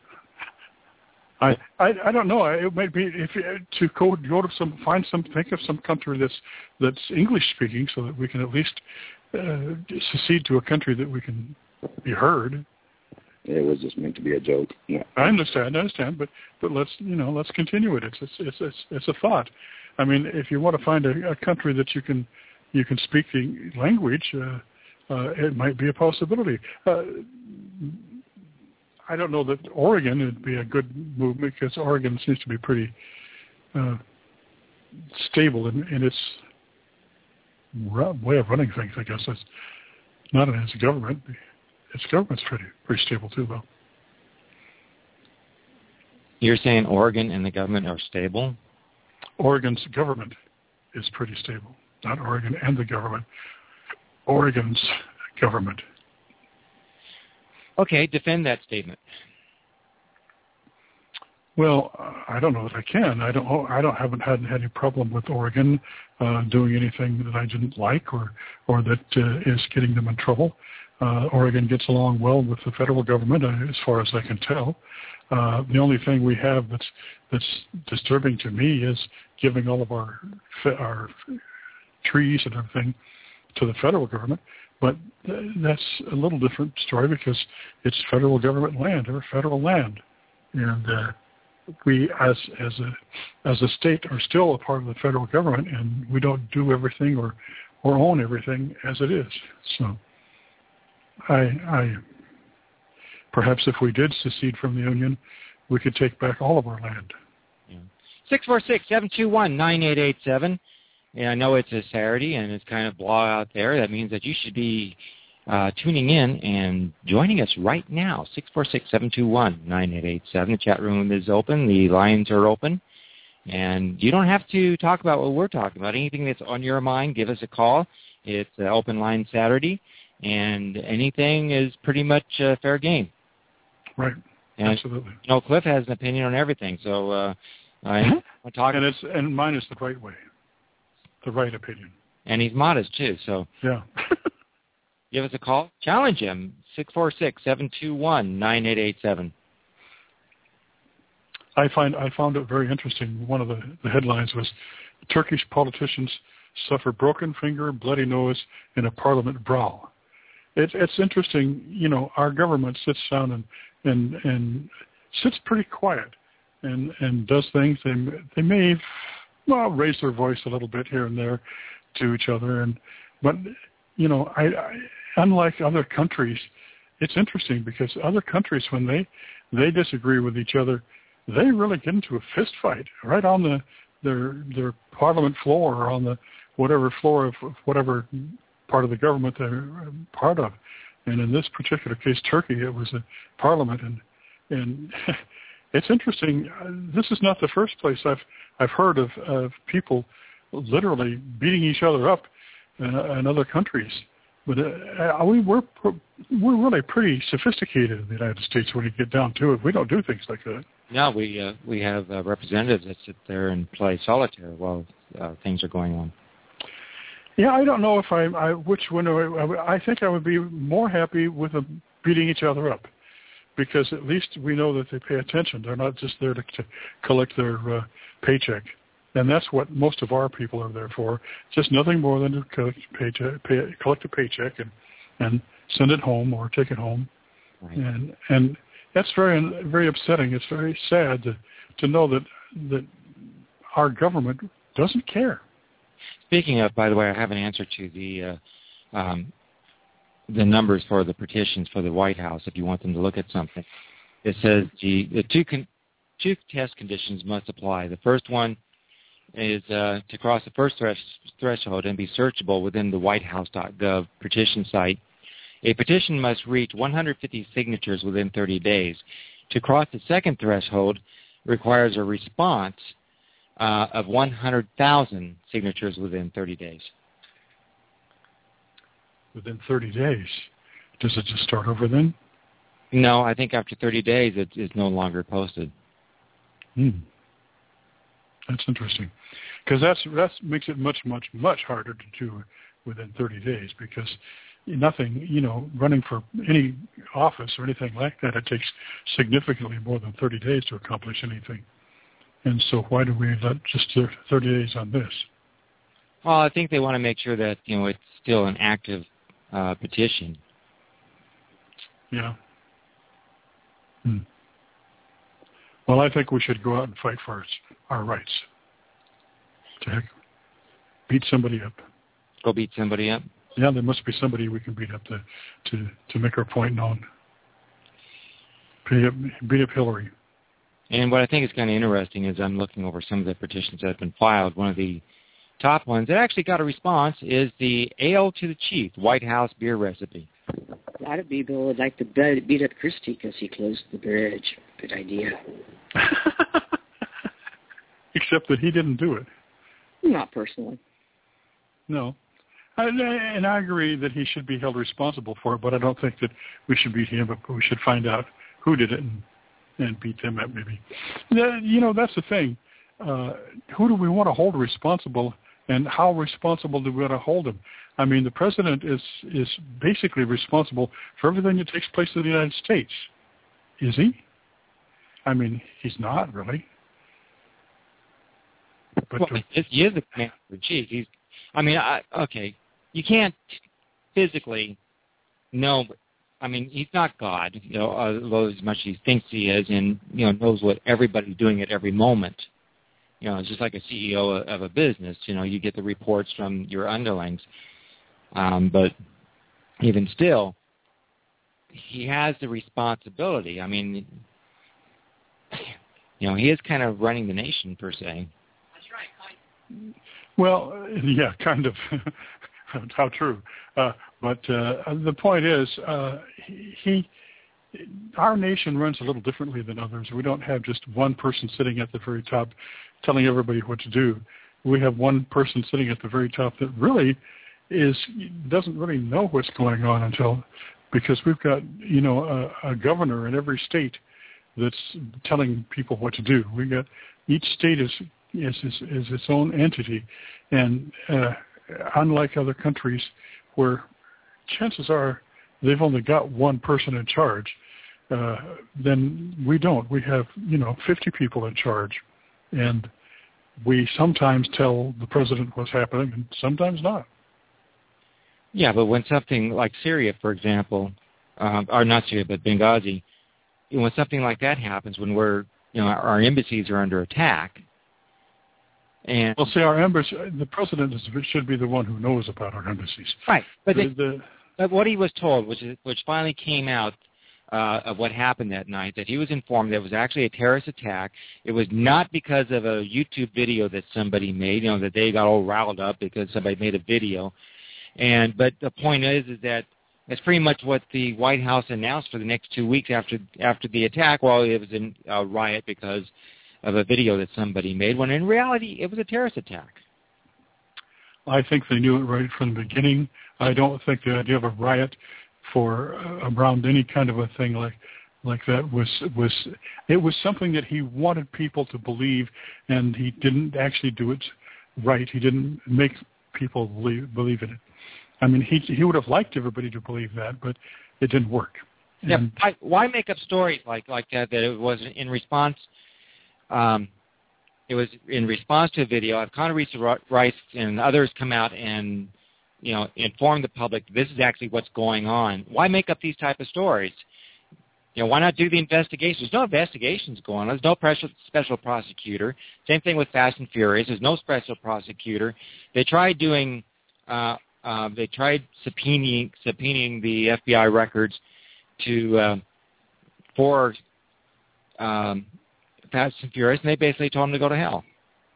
I, I I don't know. It might be if to go go to some find some think of some country that's that's English speaking, so that we can at least uh, secede to a country that we can be heard. It was just meant to be a joke. Yeah. I understand, I understand, but but let's you know let's continue it. It's it's it's it's, it's a thought. I mean, if you want to find a, a country that you can you can speak the language, uh, uh, it might be a possibility. Uh, I don't know that Oregon would be a good move, because Oregon seems to be pretty uh, stable in, in its way of running things. I guess it's not in its government. Its government's pretty pretty stable too, though. You're saying Oregon and the government are stable? Oregon's government is pretty stable. Not Oregon and the government. Oregon's government. Okay, defend that statement. Well, I don't know that I can. I don't. I don't. Haven't had, had any problem with Oregon uh, doing anything that I didn't like, or or that uh, is getting them in trouble. Uh, Oregon gets along well with the federal government, uh, as far as I can tell. Uh, the only thing we have that's that's disturbing to me is giving all of our our trees and everything to the federal government. But that's a little different story, because it's federal government land or federal land, and uh, we, as as a as a state, are still a part of the federal government, and we don't do everything or or own everything as it is. So, I, I perhaps if we did secede from the Union, we could take back all of our land. Six four six seven two one nine eight eight seven. And I know it's a Saturday and it's kind of blah out there. That means that you should be uh, tuning in and joining us right now. six four six seven two one nine eight eight seven. The chat room is open. The lines are open. And you don't have to talk about what we're talking about. Anything that's on your mind, give us a call. It's uh, open line Saturday. And anything is pretty much uh, fair game. Right. And, absolutely. You know, Cliff has an opinion on everything. So uh, I mm-hmm. want to talk. And, it's, and mine is the right way. The right opinion. And he's modest, too, so yeah. give us a call. Challenge him, six four six seven two one nine eight eight seven. I find I found it very interesting. One of the, the headlines was Turkish politicians suffer broken finger, bloody nose, and a parliament brawl. It, it's interesting, you know, our government sits down and, and, and sits pretty quiet and, and does things. They, they may, well, raise their voice a little bit here and there to each other. And, but, you know, I, I unlike other countries, it's interesting because other countries, when they, they disagree with each other, they really get into a fist fight right on the their their parliament floor or on the whatever floor of whatever part of the government they're part of. And in this particular case, Turkey, it was a parliament, and and it's interesting. This is not the first place I've I've heard of, of people literally beating each other up in, in other countries. But uh, we, we're we're really pretty sophisticated in the United States when you get down to it. We don't do things like that. No, we uh, we have uh, representatives that sit there and play solitaire while uh, things are going on. Yeah, I don't know if I, I which one. I, I think I would be more happy with them beating each other up, because at least we know that they pay attention. They're not just there to, to collect their uh, paycheck. And that's what most of our people are there for. Just nothing more than to collect, paycheck, pay, collect a paycheck and, and send it home or take it home. Right. And and that's very very upsetting. It's very sad to, to know that that our government doesn't care. Speaking of, by the way, I have an answer to the uh, um, the numbers for the petitions for the White House. If you want them to look at something, it says the, the two con- two test conditions must apply. The first one is uh, to cross the first thresh- threshold and be searchable within the white house dot gov petition site. A petition must reach one hundred fifty signatures within thirty days. To cross the second threshold requires a response uh, of one hundred thousand signatures within thirty days. Within thirty days? Does it just start over then? No, I think after thirty days it is no longer posted. Hmm. That's interesting, because that's that makes it much, much, much harder to do within thirty days. Because nothing, you know, running for any office or anything like that, it takes significantly more than thirty days to accomplish anything. And so, why do we let just thirty days on this? Well, I think they want to make sure that you know it's still an active uh, petition. Yeah. Hmm. Well, I think we should go out and fight for our, our rights. To heck, beat somebody up. Go beat somebody up? Yeah, there must be somebody we can beat up to to, to make our point known. Beat up, beat up Hillary. And what I think is kind of interesting is I'm looking over some of the petitions that have been filed. One of the top ones that actually got a response is the Ale to the Chief White House beer recipe. A lot of people would like to beat up Christie because he closed the bridge. Good idea. Except that he didn't do it. Not personally. No. I, and I agree that he should be held responsible for it, but I don't think that we should beat him, but we should find out who did it and, and beat them up maybe. You know, that's the thing. Uh, who do we want to hold responsible, and how responsible do we want to hold him? I mean, the president is is basically responsible for everything that takes place in the United States. Is he? I mean, he's not really. But well, he is the commander-in-chief. He's, I mean, I, okay, you can't physically know. I mean, he's not God, you know, although as much as he thinks he is, and you know, knows what everybody's doing at every moment. You know, it's just like a C E O of a business. You know, you get the reports from your underlings. Um, but even still, he has the responsibility. I mean, you know, he is kind of running the nation, per se. That's right. Well, yeah, kind of. How true. Uh, but uh, the point is, uh, he, our nation runs a little differently than others. We don't have just one person sitting at the very top telling everybody what to do. We have one person sitting at the very top that really is doesn't really know what's going on until, because we've got, you know, a, a governor in every state that's telling people what to do. We got each state is is is, is its own entity, and uh, unlike other countries where chances are they've only got one person in charge, uh, then we don't. We have, you know, fifty people in charge, and we sometimes tell the president what's happening and sometimes not. Yeah, but when something like Syria, for example, um, or not Syria, but Benghazi, you know, when something like that happens, when we're, you know, our, our embassies are under attack, and well, see, our embassy, the president is, should be the one who knows about our embassies. Right, but, the, the, the, but what he was told, which is, which finally came out uh, of what happened that night, that he was informed that it was actually a terrorist attack. It was not because of a YouTube video that somebody made, you know, that they got all riled up because somebody made a video. And but the point is, is that that's pretty much what the White House announced for the next two weeks after after the attack. Well, it was a uh, riot because of a video that somebody made, when in reality it was a terrorist attack. I think they knew it right from the beginning. I don't think the idea of a riot for uh, around any kind of a thing like like that was was it was something that he wanted people to believe, and he didn't actually do it right. He didn't make people believe, believe in it. I mean, he he would have liked everybody to believe that, but it didn't work. Yeah, why, why make up stories like, like that, that it was in response, um, it was in response to a video. I've Condoleezza Rice and others come out and, you know, inform the public this is actually what's going on. Why make up these type of stories? You know, why not do the investigation? There's no investigations going on. There's no special, special prosecutor. Same thing with Fast and Furious. There's no special prosecutor. They tried doing, uh, uh, they tried subpoenaing, subpoenaing the F B I records to uh, for um, Fast and Furious, and they basically told them to go to hell.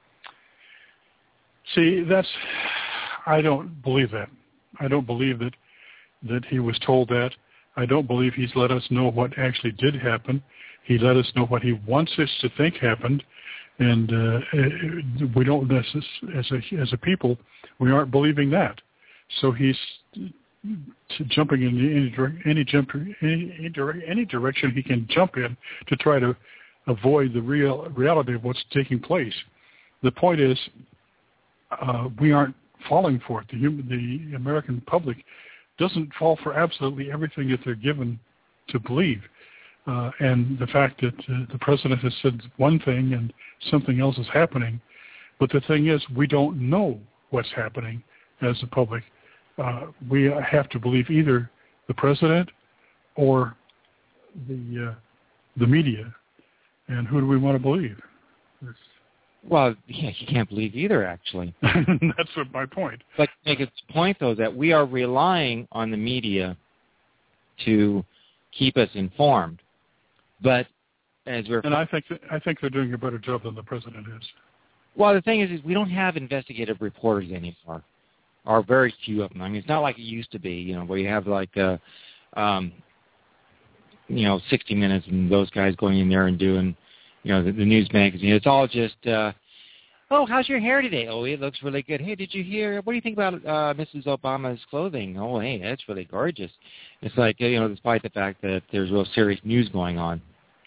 See, that's I don't believe that. I don't believe that that he was told that. I don't believe he's let us know what actually did happen. He let us know what he wants us to think happened, and uh, we don't, as a as a people, we aren't believing that. So he's jumping in any any jump any any direction he can jump in to try to avoid the real reality of what's taking place. The point is, uh, we aren't falling for it. The human, the American public doesn't fall for absolutely everything that they're given to believe. Uh, and the fact that uh, the president has said one thing and something else is happening, but the thing is, we don't know what's happening as the public. Uh, we have to believe either the president or the uh, the media. And who do we want to believe? It's, well, yeah, you can't believe either, actually. That's what my point. But to make its point, though, that we are relying on the media to keep us informed. But as we're and I think that, I think they're doing a better job than the president is. Well, the thing is, is we don't have investigative reporters anymore, or very few of them. I mean, it's not like it used to be, you know, where you have like, uh, um, you know, sixty minutes and those guys going in there and doing, you know, the, the news magazine. It's all just, uh, oh, how's your hair today? Oh, it looks really good. Hey, did you hear, what do you think about uh, Missus Obama's clothing? Oh, hey, that's really gorgeous. It's like, you know, despite the fact that there's real serious news going on.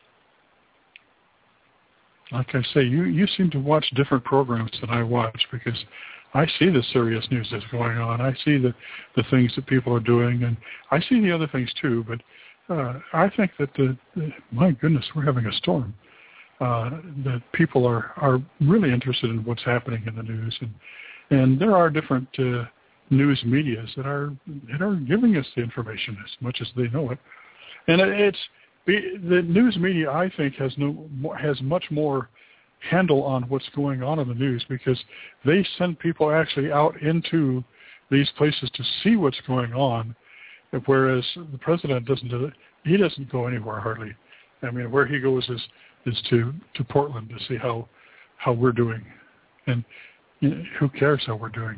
Like I say, you, you seem to watch different programs than I watch, because I see the serious news that's going on. I see the, the things that people are doing, and I see the other things too, but uh, I think that, the, the my goodness, we're having a storm. Uh, that people are, are really interested in what's happening in the news, and and there are different uh, news medias that are that are giving us the information as much as they know it, and it's the news media, I think, has no has much more handle on what's going on in the news, because they send people actually out into these places to see what's going on, whereas the president doesn't do it. He doesn't go anywhere hardly. I mean, where he goes is is to, to Portland to see how how we're doing, and you know, who cares how we're doing?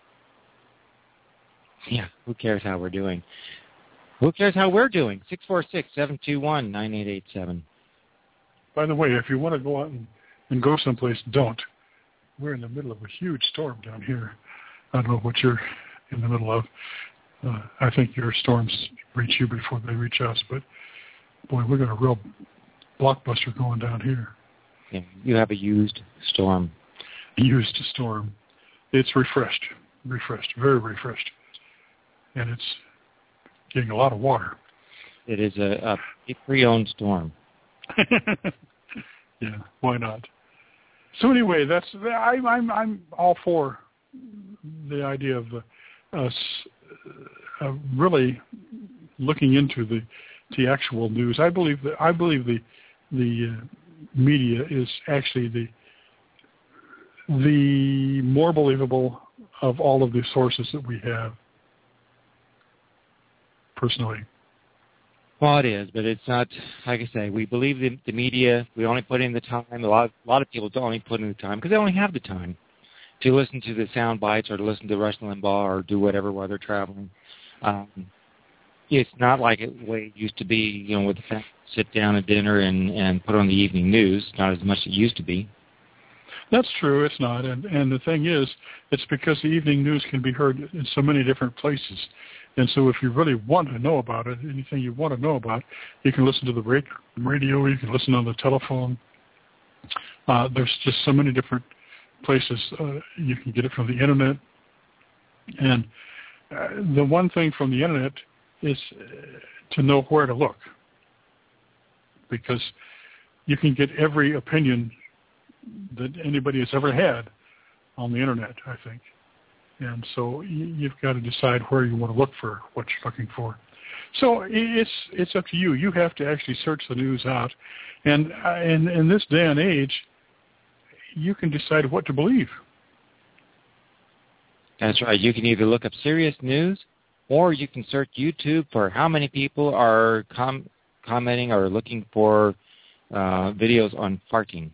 Yeah, who cares how we're doing? Who cares how we're doing? six four six, seven two one, nine eight eight seven. By the way, if you want to go out and, and go someplace, don't. We're in the middle of a huge storm down here. I don't know what you're in the middle of. Uh, I think your storms reach you before they reach us, but boy, we got a real blockbuster going down here. Yeah, you have a used storm. Used storm. It's refreshed, refreshed, very refreshed, and it's getting a lot of water. It is a, a pre-owned storm. Yeah, why not? so anyway, that's I, I'm I'm all for the idea of uh, us uh, really looking into the the actual news. I believe that I believe the the uh, media is actually the the more believable of all of the sources that we have. Personally. Well, it is, but it's not, like I say, we believe the, the media, we only put in the time. A lot, a lot of people don't only put in the time because they only have the time to listen to the sound bites or to listen to Rush Limbaugh or do whatever while they're traveling. Um, it's not like it the way it used to be, you know, with the family, sit down at dinner and, and put on the evening news. Not as much as it used to be. That's true. It's not. And, and the thing is, it's because the evening news can be heard in so many different places. And so if you really want to know about it, anything you want to know about, you can listen to the radio, you can listen on the telephone. Uh, there's just so many different places. Uh, you can get it from the Internet. And uh, the one thing from the Internet is uh, to know where to look. Because you can get every opinion that anybody has ever had on the Internet, I think. And so you've got to decide where you want to look for what you're looking for. So it's it's up to you. You have to actually search the news out. And in, in this day and age, you can decide what to believe. That's right. You can either look up serious news or you can search YouTube for how many people are com- commenting or looking for uh, videos on farting.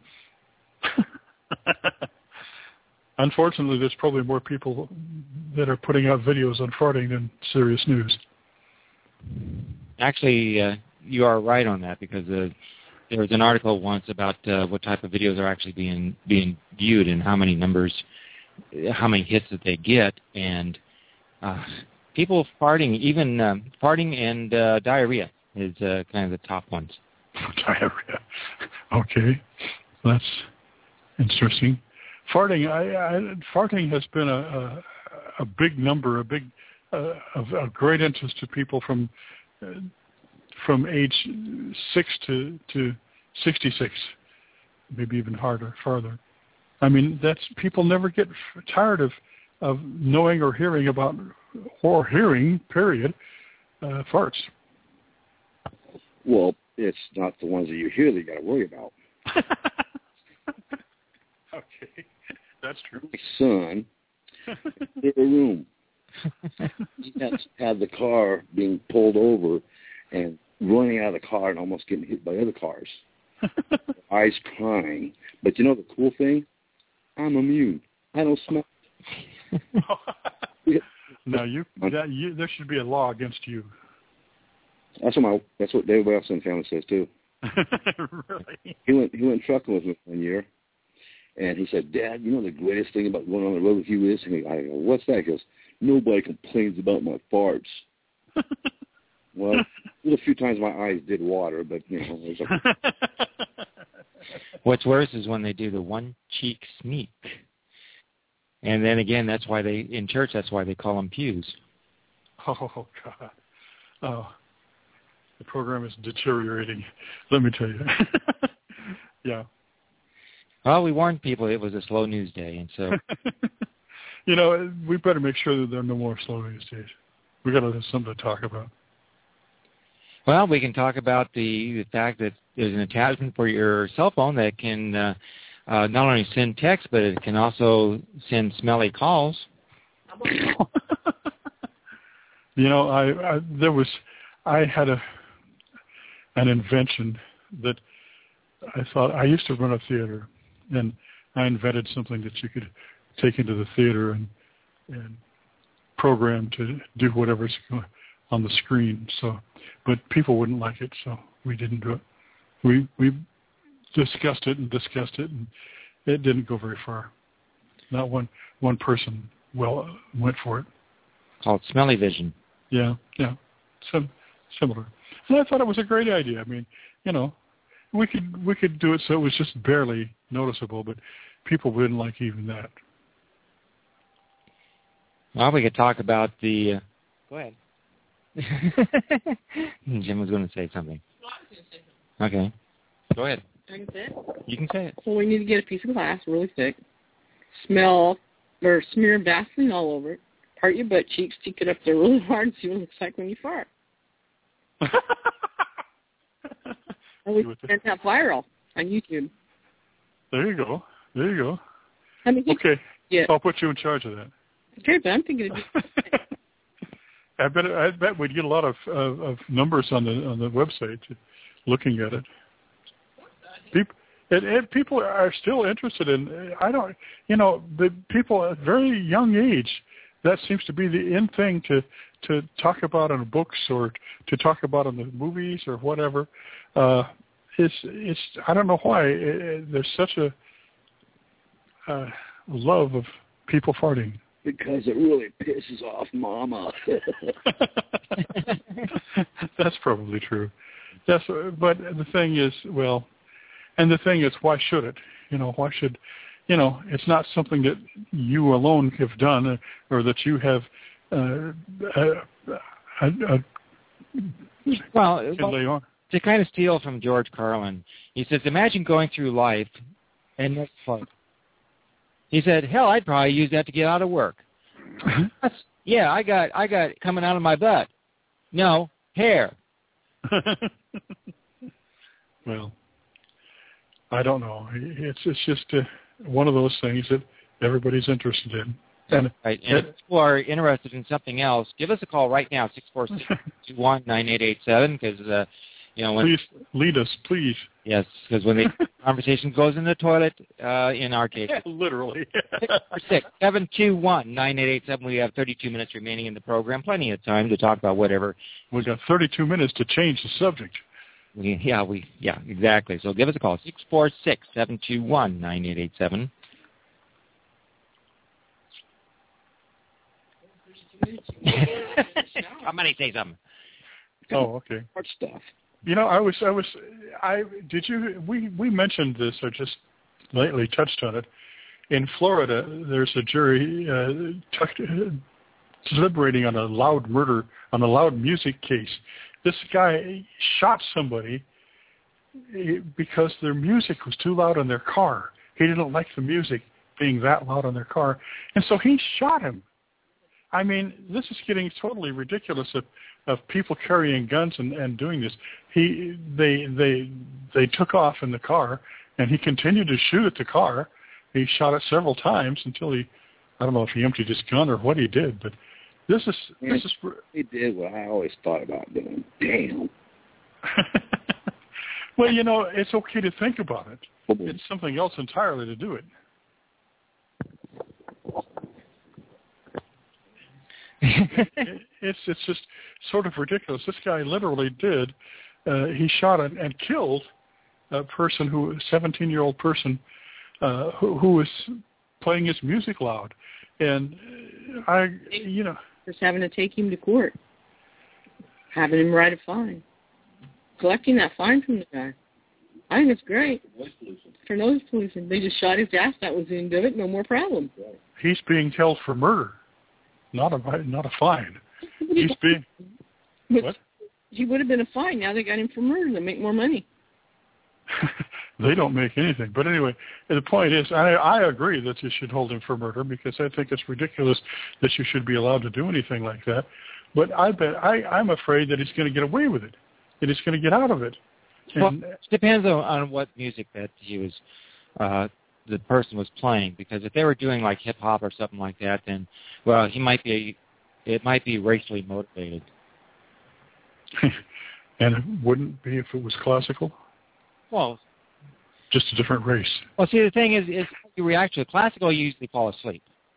Unfortunately, there's probably more people that are putting out videos on farting than serious news. Actually, uh, you are right on that because uh, there was an article once about uh, what type of videos are actually being being viewed and how many numbers, how many hits that they get, and uh, people farting, even um, farting and uh, diarrhea is uh, kind of the top ones. Diarrhea. Okay, that's interesting. Farting, I, I, farting has been a, a, a big number, a big, uh, of, of great interest to people from uh, from age six to to sixty-six, maybe even harder, farther. I mean, that's people never get tired of of knowing or hearing about or hearing, period, uh, farts. Well, it's not the ones that you hear that you got to worry about. Okay, that's true. My son, in a room, he has had the car being pulled over and running out of the car and almost getting hit by other cars. Eyes crying. But you know the cool thing? I'm immune. I don't smell. No, you, that, you. There should be a law against you. That's what my. That's what everybody else in the family says too. Really? He went. He went trucking with me one year. And he said, Dad, you know the greatest thing about going on the road with you is? And I go, what's that? He goes, nobody complains about my farts. Well, a few times my eyes did water, but, you know. It was like... What's worse is when they do the one cheek sneak. And then again, that's why they, in church, that's why they call them pews. Oh, God. Oh, the program is deteriorating, let me tell you. Yeah. Well, we warned people it was a slow news day, and so... You know, we better make sure that there are no more slow news days. We got to have something to talk about. Well, we can talk about the, the fact that there's an attachment for your cell phone that can uh, uh, not only send text, but it can also send smelly calls. You know, I, I there was, I had a an invention that I thought, I used to run a theater, and I invented something that you could take into the theater and and program to do whatever's on the screen. So, but people wouldn't like it, so we didn't do it. We we discussed it and discussed it, and it didn't go very far. Not one one person well went for it. Called Smelly Vision. Yeah, yeah, Sim, similar. And I thought it was a great idea. I mean, you know, we could we could do it so it was just barely noticeable, but people wouldn't like even that. Well, we could talk about the... Uh, go ahead. Jim was going to say something. Okay. Go ahead. I can say it? You can say it. Well, we need to get a piece of glass really thick, smell, or smear Vaseline all over it, part your butt cheeks, stick it up there really hard and see what it looks like when you fart. And we sent that viral on YouTube. There you go. There you go. I mean, okay. Yeah. I'll put you in charge of that. Okay, but I'm thinking of I bet I bet we'd get a lot of of, of numbers on the on the website looking at it. People and, and people are still interested in. I don't, you know, the people at a very young age. That seems to be the in thing to to talk about in books or to talk about in the movies or whatever. Uh, it's it's I don't know why it, it, there's such a uh, love of people farting. Because it really pisses off Mama. That's probably true. That's but the thing is, well, and the thing is, why should it? You know, why should, you know, it's not something that you alone have done or that you have. Uh, uh, uh, uh, well, can lay on. To kind of steal from George Carlin, he says, "Imagine going through life and that's fun." He said, "Hell, I'd probably use that to get out of work." That's, yeah, I got, I got coming out of my butt. No, hair. Well, I don't know. It's it's just uh, one of those things that everybody's interested in. And right. And if people are interested in something else, give us a call right now, six four six, two one, nine eight eight seven, because, uh, you know, when... Please lead us, please. Yes, because when the conversation goes in the toilet, uh, in our case... Literally. six four six, seven two one, nine eight eight seven. We have thirty-two minutes remaining in the program. Plenty of time to talk about whatever. We've got thirty-two minutes to change the subject. We, yeah, we, yeah, exactly. So give us a call, six four six, seven two one, nine eight eight seven. Somebody say something. Oh, okay. What stuff? You know, I was, I was, I did you? We we mentioned this or just lightly touched on it. In Florida, there's a jury uh, tucked, uh, deliberating on a loud murder, on a loud music case. This guy shot somebody because their music was too loud in their car. He didn't like the music being that loud in their car, and so he shot him. I mean, this is getting totally ridiculous of, of people carrying guns and, and doing this. He, they, they, they took off in the car, and he continued to shoot at the car. He shot it several times until he, I don't know if he emptied his gun or what he did, but this is yeah, this is. He did what I always thought about doing. Damn. Well, you know, it's okay to think about it. It's something else entirely to do it. it, it's it's just sort of ridiculous. This guy literally did. Uh, he shot and, and killed a person who, a seventeen-year-old person, uh, who, who was playing his music loud, and I, you know, just having to take him to court, having him write a fine, collecting that fine from the guy. I think it's great. For noise pollution, they just shot his ass. That was the end of it. No more problem. He's being held for murder. Not a not a fine. He's being what? He would have been a fine. Now they got him for murder. They make more money. They don't make anything. But anyway, the point is, I, I agree that you should hold him for murder because I think it's ridiculous that you should be allowed to do anything like that. But I bet I, I'm afraid that he's going to get away with it. That he's going to get out of it. And, well, it depends on, on what music that he was. Uh, the person was playing, because if they were doing like hip hop or something like that, then well, he might be, it might be racially motivated. And it wouldn't be if it was classical. Well, just a different race. Well, see, the thing is, is you react to it. Classical, you usually fall asleep.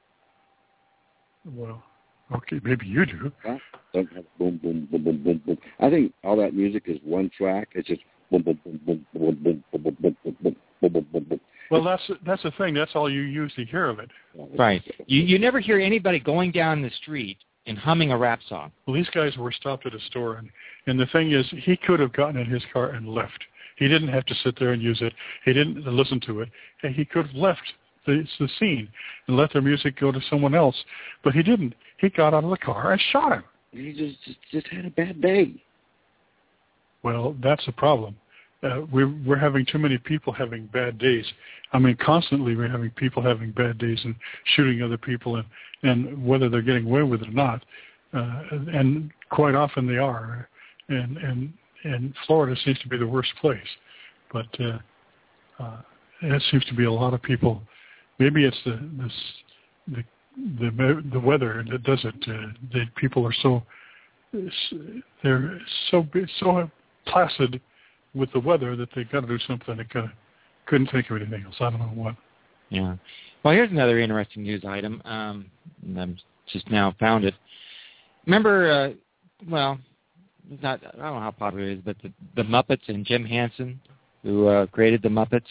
Well, okay, maybe you do. Huh? Don't have boom, boom, boom, boom, boom, boom. I think all that music is one track. It's just boom, boom, boom, boom, boom, boom, boom, boom, boom, boom, boom, boom, boom, boom, boom. Well, that's that's the thing. That's all you usually hear of it. Right. You you never hear anybody going down the street and humming a rap song. Well, these guys were stopped at a store, and, and the thing is, he could have gotten in his car and left. He didn't have to sit there and use it. He didn't listen to it. And he could have left the, the scene and let their music go to someone else. But he didn't. He got out of the car and shot him. He just just, just had a bad day. Well, that's the problem. uh, we're, we're having too many people having bad days. I mean, constantly we're having people having bad days and shooting other people, and, and whether they're getting away with it or not, uh, and quite often they are. And, and, and Florida seems to be the worst place. But uh, uh, it seems to be a lot of people. Maybe it's the this, the the the weather that does it. Uh, that people are so they're so so placid with the weather that they've got to do something. They kind of couldn't think of anything else. I don't know what. Yeah. Well, here's another interesting news item. Um, I'm just now found it. Remember, uh, well, it's not. I don't know how popular it is, but the, the Muppets and Jim Henson, who uh, created the Muppets.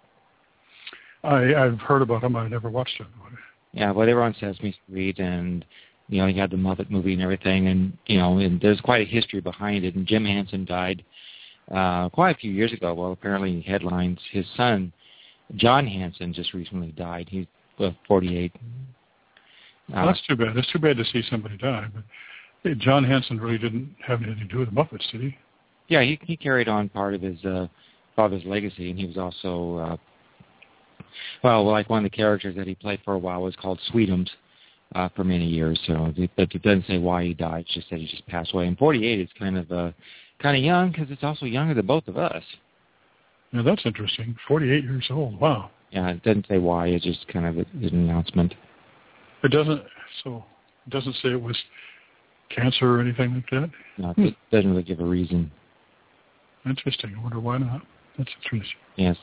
I, I've heard about them. I never watched them. Yeah, well, they were on Sesame Street, and you know, you had the Muppet movie and everything, and you know, and there's quite a history behind it. And Jim Henson died uh, quite a few years ago. Well, apparently, in headlines, his son, John Henson, just recently died. He's well, forty-eight. Uh, well, that's too bad. It's too bad to see somebody die. But John Henson really didn't have anything to do with the Muppets, did he? Yeah, he, he carried on part of his uh, father's legacy, and he was also. Uh, Well, like one of the characters that he played for a while was called Sweetums uh, for many years. So, but it doesn't say why he died. It just said he just passed away. And forty-eight is kind of uh, kind of young because it's also younger than both of us. Yeah, that's interesting. forty-eight years old. Wow. Yeah, it doesn't say why. It's just kind of an announcement. It doesn't. So it doesn't say it was cancer or anything like that. No, it doesn't really give a reason. Interesting. I wonder why not. That's interesting. Yes.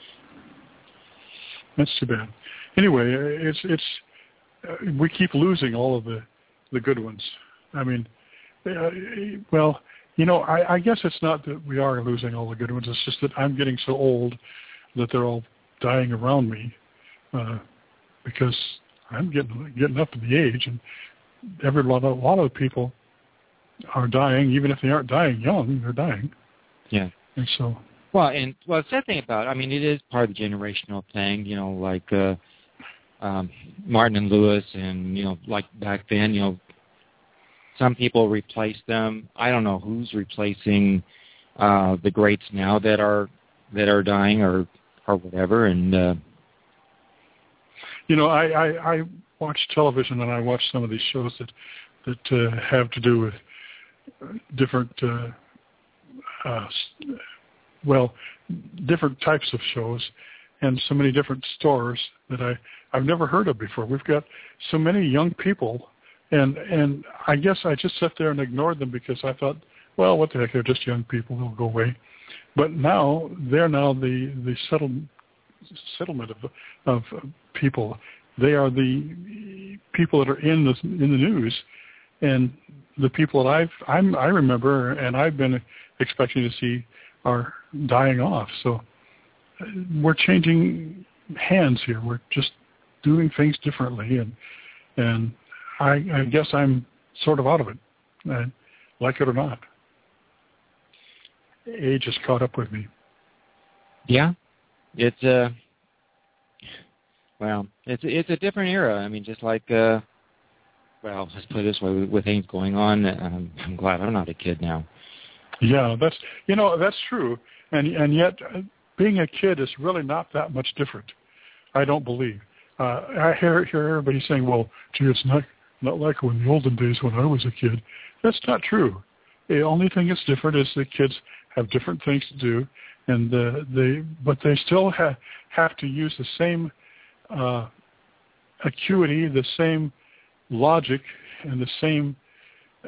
That's too bad. Anyway, it's it's uh, we keep losing all of the, the good ones. I mean, uh, well, you know, I, I guess it's not that we are losing all the good ones. It's just that I'm getting so old that they're all dying around me uh, because I'm getting getting up to the age, and every lot of, a lot of people are dying, even if they aren't dying young, they're dying. Yeah. And so. Well, and well, the sad thing about it, I mean, it is part of the generational thing, you know, like uh, um, Martin and Lewis, and you know, like back then, you know, some people replace them. I don't know who's replacing uh, the greats now that are that are dying or or whatever. And uh, you know, I, I I watch television, and I watch some of these shows that that uh, have to do with different. Uh, uh, well, different types of shows and so many different stars that I, I've never heard of before. We've got so many young people, and and I guess I just sat there and ignored them because I thought, well, what the heck, they're just young people, they'll go away. But now, they're now the, the settle, settlement of, of people. They are the people that are in the, in the news, and the people that I've, I'm, I remember and I've been expecting to see are dying off. So we're changing hands here. We're just doing things differently, and and I, I guess I'm sort of out of it, I, like it or not. Age has caught up with me. Yeah, it's a uh, well, it's it's a different era. I mean, just like uh, well, let's put it this way: with, with things going on, um, I'm glad I'm not a kid now. Yeah, that's you know that's true, and and yet uh, being a kid is really not that much different. I don't believe. Uh, I hear hear everybody saying, "Well, gee, it's not not like in the olden days when I was a kid." That's not true. The only thing that's different is that kids have different things to do, and uh, they but they still ha- have to use the same uh, acuity, the same logic, and the same. Uh,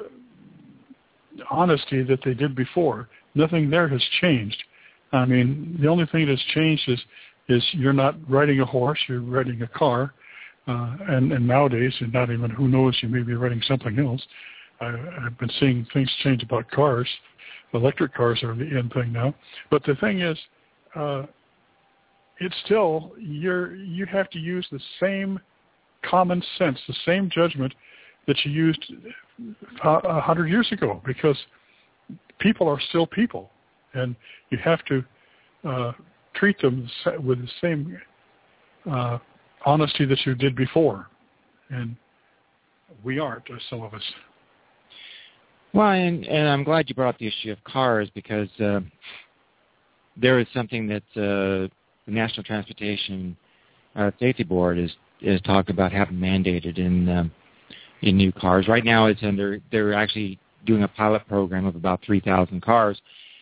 honesty that they did before. Nothing there has changed. I mean, the only thing that's changed is is you're not riding a horse, you're riding a car, uh, and, and nowadays, and not even, who knows, you may be riding something else. I, I've been seeing things change about cars. Electric cars are the in thing now. But the thing is, uh, it's still, you're, you have to use the same common sense, the same judgment that you used a hundred years ago, because people are still people, and you have to uh, treat them with the same uh, honesty that you did before, and we aren't, some of us. Well, and, and I'm glad you brought up the issue of cars, because uh, there is something that uh, the National Transportation uh, Safety Board is is talked about having mandated in um, in new cars. Right now, it's under they're actually doing a pilot program of about three thousand cars,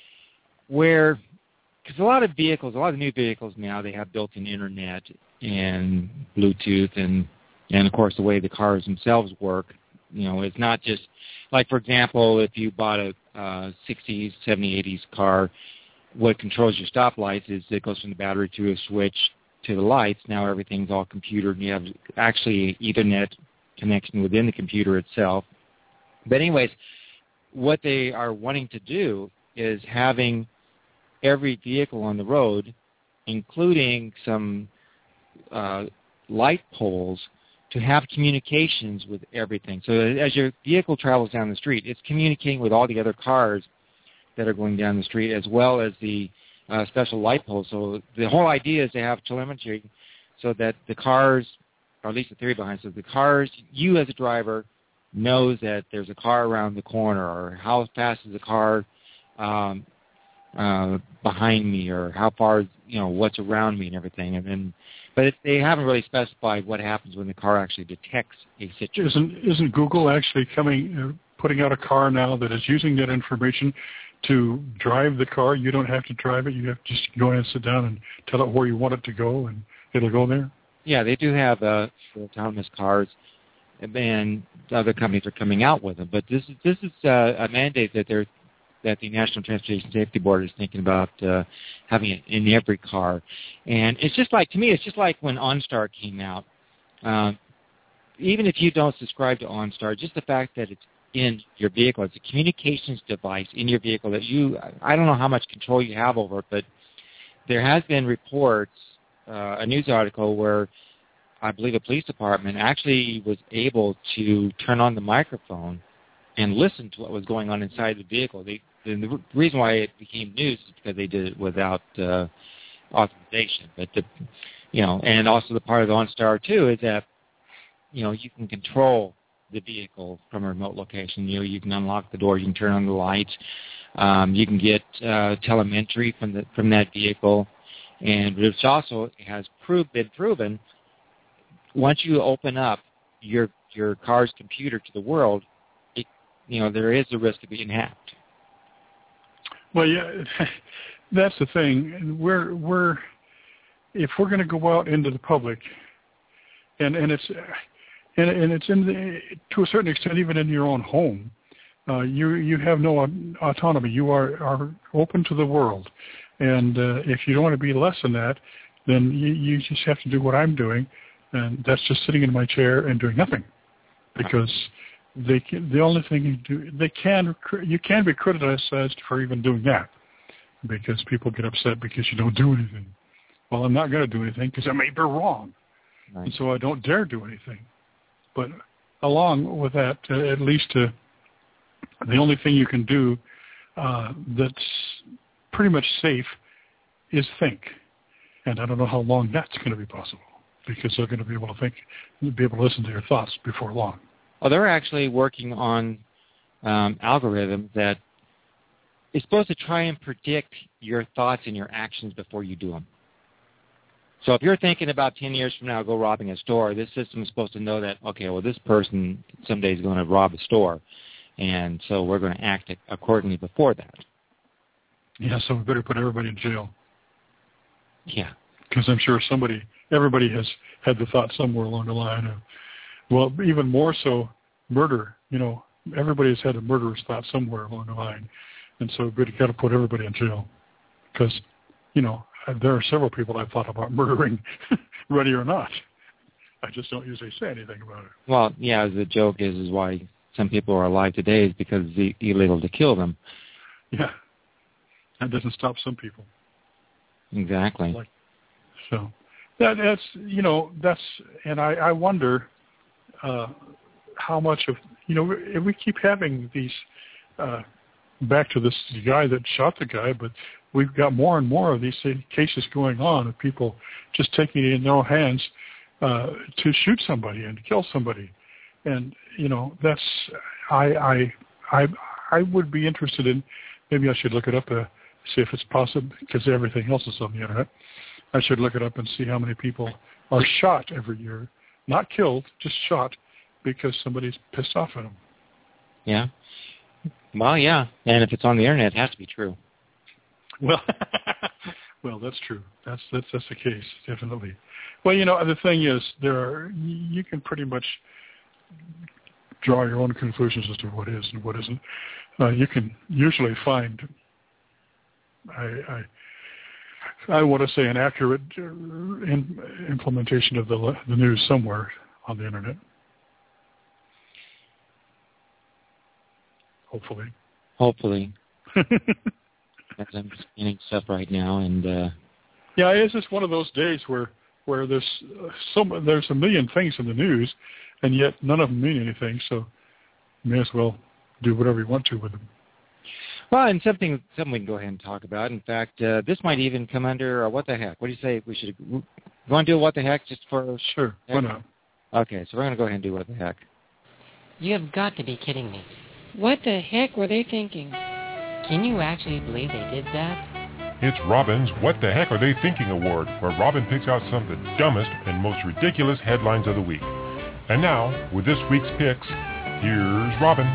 where because a lot of vehicles, a lot of new vehicles now, they have built-in internet and Bluetooth and and of course the way the cars themselves work. You know, it's not just like, for example, if you bought a uh, sixties, seventies, eighties car, what controls your stoplights is it goes from the battery to a switch to the lights. Now everything's all computer, and you have actually Ethernet connection within the computer itself. But anyways, what they are wanting to do is having every vehicle on the road, including some uh, light poles, to have communications with everything. So as your vehicle travels down the street, it's communicating with all the other cars that are going down the street, as well as the uh, special light poles. So the whole idea is to have telemetry so that the cars, or at least the theory behind it, so the cars, you as a driver knows that there's a car around the corner, or how fast is the car um, uh, behind me, or how far, you know, what's around me and everything. And then, but it, they haven't really specified what happens when the car actually detects a situation. Isn't isn't Google actually coming, uh, putting out a car now that is using that information to drive the car? You don't have to drive it. You have to just go in and sit down and tell it where you want it to go, and it'll go there? Yeah, they do have uh, autonomous cars, and other companies are coming out with them. But this is this is uh, a mandate that they're that the National Transportation Safety Board is thinking about uh, having it in every car. And it's just like, to me, it's just like when OnStar came out. Uh, even if you don't subscribe to OnStar, just the fact that it's in your vehicle, it's a communications device in your vehicle that you, I don't know how much control you have over it, but there has been reports, uh, a news article where I believe a police department actually was able to turn on the microphone and listen to what was going on inside the vehicle. They, and the reason why it became news is because they did it without uh, authorization. But the, you know, and also the part of the OnStar too is that, you know, you can control the vehicle from a remote location. You know, you can unlock the door, you can turn on the lights, um, you can get uh, telemetry from the from that vehicle, and which also has proved, been proven. Once you open up your your car's computer to the world, it, you know, there is a risk of being hacked. Well, yeah, that's the thing. We're we're if we're going to go out into the public, and and it's and, and it's in the, to a certain extent even in your own home, uh, you you have no autonomy. You are are open to the world, and uh, if you don't want to be less than that, then you, you just have to do what I'm doing, and that's just sitting in my chair and doing nothing, because they can, the only thing you do, they can, you can be criticized for even doing that, because people get upset because you don't do anything. Well, I'm not going to do anything because I may be wrong, right. And so I don't dare do anything. But along with that, uh, at least uh, the only thing you can do uh, that's pretty much safe is think. And I don't know how long that's going to be possible, because they're going to be able to think, be able to listen to your thoughts before long. Well, they're actually working on um, algorithms that is supposed to try and predict your thoughts and your actions before you do them. So if you're thinking about ten years from now, go robbing a store, this system is supposed to know that, okay, well, this person someday is going to rob a store, and so we're going to act accordingly before that. Yeah, so we better put everybody in jail. Yeah. Because I'm sure somebody, everybody has had the thought somewhere along the line of, well, even more so, murder. You know, everybody has had a murderous thought somewhere along the line. And so we've got to put everybody in jail. Because, you know, there are several people I've thought about murdering, ready or not. I just don't usually say anything about it. Well, yeah, the joke is, is why some people are alive today is because it's illegal to kill them. Yeah. That doesn't stop some people. Exactly. Like, so that, that's, you know, that's, and I, I wonder uh, how much of, you know, if we keep having these, uh, back to this guy that shot the guy, but we've got more and more of these cases going on of people just taking it in their own hands uh, to shoot somebody and kill somebody. And, you know, that's, I, I, I, I would be interested in, maybe I should look it up, uh, see if it's possible, because everything else is on the internet. I should look it up and see how many people are shot every year. Not killed, just shot because somebody's pissed off at them. Yeah. Well, yeah. And if it's on the internet, it has to be true. Well, well, that's true. That's that's that's the case, definitely. Well, you know, the thing is, there are, you can pretty much draw your own conclusions as to what is and what isn't. Uh, you can usually find, I, I, I want to say, an accurate in, implementation of the the news somewhere on the internet. Hopefully. Hopefully. As I'm scanning stuff right now, and uh, yeah, it's just one of those days where where there's uh, so there's a million things in the news, and yet none of them mean anything. So you may as well do whatever you want to with them. Well, and something something we can go ahead and talk about. In fact, uh, this might even come under uh, what the heck. What do you say? We should we want to do what the heck just for sure. Why not? Okay, so we're going to go ahead and do what the heck. You have got to be kidding me. What the heck were they thinking? Can you actually believe they did that? It's Robin's What the Heck Are They Thinking Award, where Robin picks out some of the dumbest and most ridiculous headlines of the week. And now, with this week's picks, here's Robin.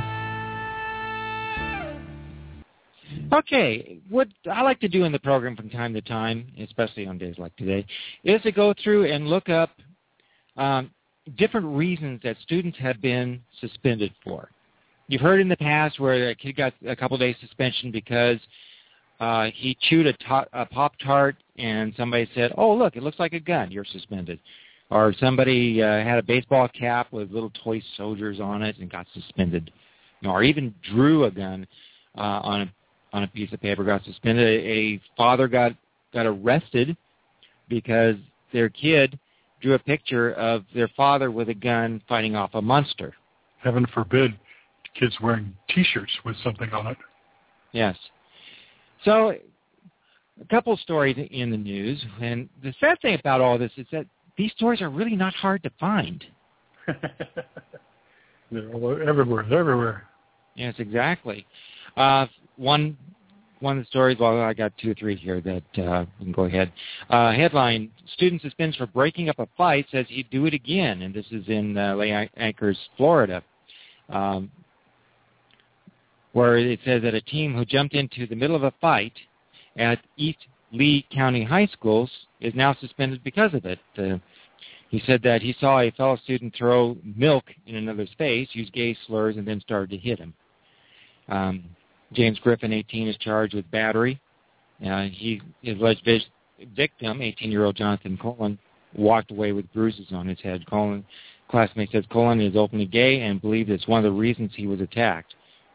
Okay, what I like to do in the program from time to time, especially on days like today, is to go through and look up um, different reasons that students have been suspended for. You've heard in the past where a kid got a couple days suspension because uh, he chewed a, to- a Pop-Tart and somebody said, oh, look, it looks like a gun, you're suspended. Or somebody uh, had a baseball cap with little toy soldiers on it and got suspended. Or even drew a gun uh, on a on a piece of paper, got suspended. A father got, got arrested because their kid drew a picture of their father with a gun fighting off a monster. Heaven forbid kids wearing T-shirts with something on it. Yes. So a couple of stories in the news, and the sad thing about all this is that these stories are really not hard to find. They're all everywhere. They're everywhere. Yes, exactly. Uh, one one of the stories, well, I got two or three here that uh, we can go ahead. Uh, headline, student suspends for breaking up a fight, says he'd do it again, and this is in uh, Lake Anchorage, Florida, um, where it says that a team who jumped into the middle of a fight at East Lee County High Schools is now suspended because of it. Uh, he said that he saw a fellow student throw milk in another's face, use gay slurs, and then started to hit him. Um, James Griffin, eighteen, is charged with battery. Uh, he, his alleged victim, eighteen-year-old Jonathan Cullen, walked away with bruises on his head. Cullen, classmate says Cullen is openly gay and believes it's one of the reasons he was attacked.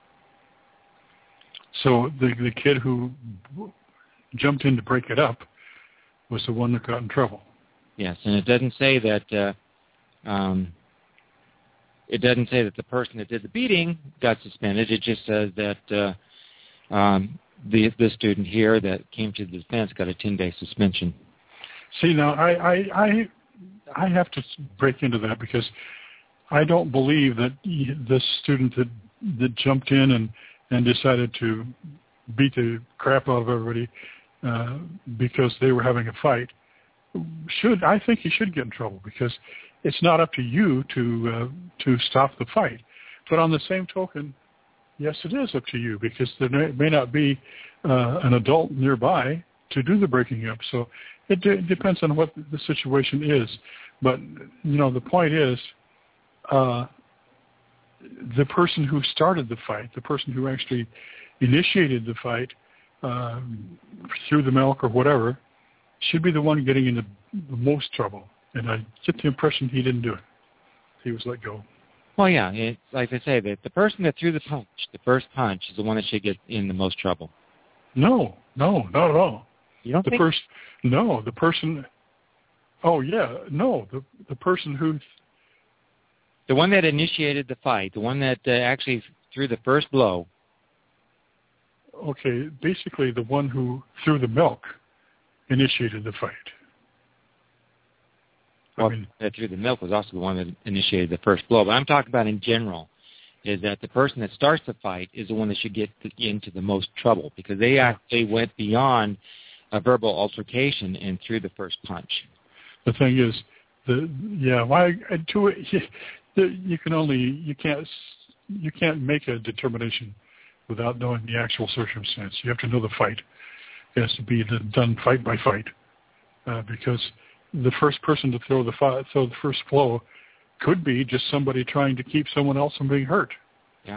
So the the kid who jumped in to break it up was the one that got in trouble. Yes, and it doesn't say that. Uh, um, It doesn't say that the person that did the beating got suspended. It just says that uh, um, the the student here that came to the defense got a ten-day suspension. See, now I, I I I have to break into that because I don't believe that this student that that jumped in and, and decided to beat the crap out of everybody uh, because they were having a fight should. I think he should get in trouble because it's not up to you to uh, to stop the fight. But on the same token, yes, it is up to you because there may not be uh, an adult nearby to do the breaking up. So it, d- it depends on what the situation is. But, you know, the point is uh, the person who started the fight, the person who actually initiated the fight uh, through the milk or whatever, should be the one getting into the most trouble. And I get the impression he didn't do it. He was let go. Well, yeah, it's like I say, that the person that threw the punch, the first punch, is the one that should get in the most trouble. No, no, not at all. You don't the think? First, no, the person. Oh yeah, no, the the person who. The one that initiated the fight, the one that uh, actually threw the first blow. Okay, basically the one who threw the milk initiated the fight. Well, I mean, that threw the milk was also the one that initiated the first blow. But I'm talking about in general. is that the person that starts the fight is the one that should get into the most trouble because they actually went beyond a verbal altercation and threw the first punch. The thing is, the yeah, why to it? You can only you can't you can't make a determination without knowing the actual circumstance. You have to know the fight. It has to be done fight by fight, uh, because the first person to throw the fi- throw the first blow could be just somebody trying to keep someone else from being hurt. Yeah.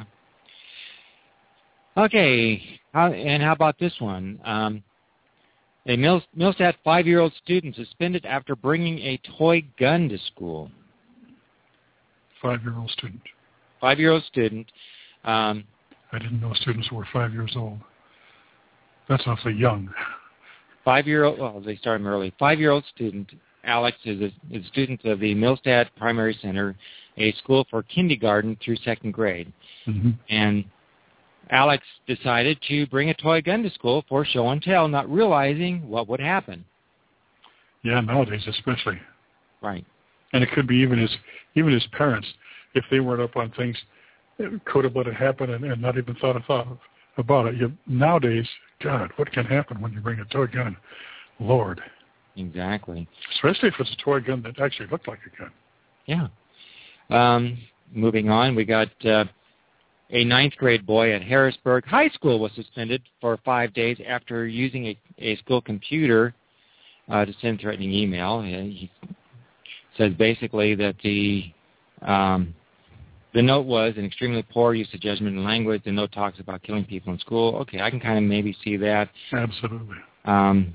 Okay, how, and how about this one? Um, a Mil- Millstadt five-year-old student suspended after bringing a toy gun to school. Five-year-old student. Five-year-old student. Um, I didn't know students were five years old. That's awfully young. Five-year-old, well, they start them early. Five-year-old student, Alex, is a, is a student of the Millstadt Primary Center, a school for kindergarten through second grade. Mm-hmm. And Alex decided to bring a toy gun to school for show and tell, not realizing what would happen. Yeah, nowadays especially. Right. And it could be even his even his parents, if they weren't up on things, it could have let it happen and, and not even thought, of, thought of, about it. You, nowadays, God, what can happen when you bring a toy gun? Lord. Exactly. Especially if it's a toy gun that actually looked like a gun. Yeah. Um, moving on, we got uh, a ninth grade boy at Harrisburg High School was suspended for five days after using a, a school computer uh, to send threatening email. He says basically that the um, the note was an extremely poor use of judgment and language. The note talks about killing people in school. Okay, I can kind of maybe see that. Absolutely. Um,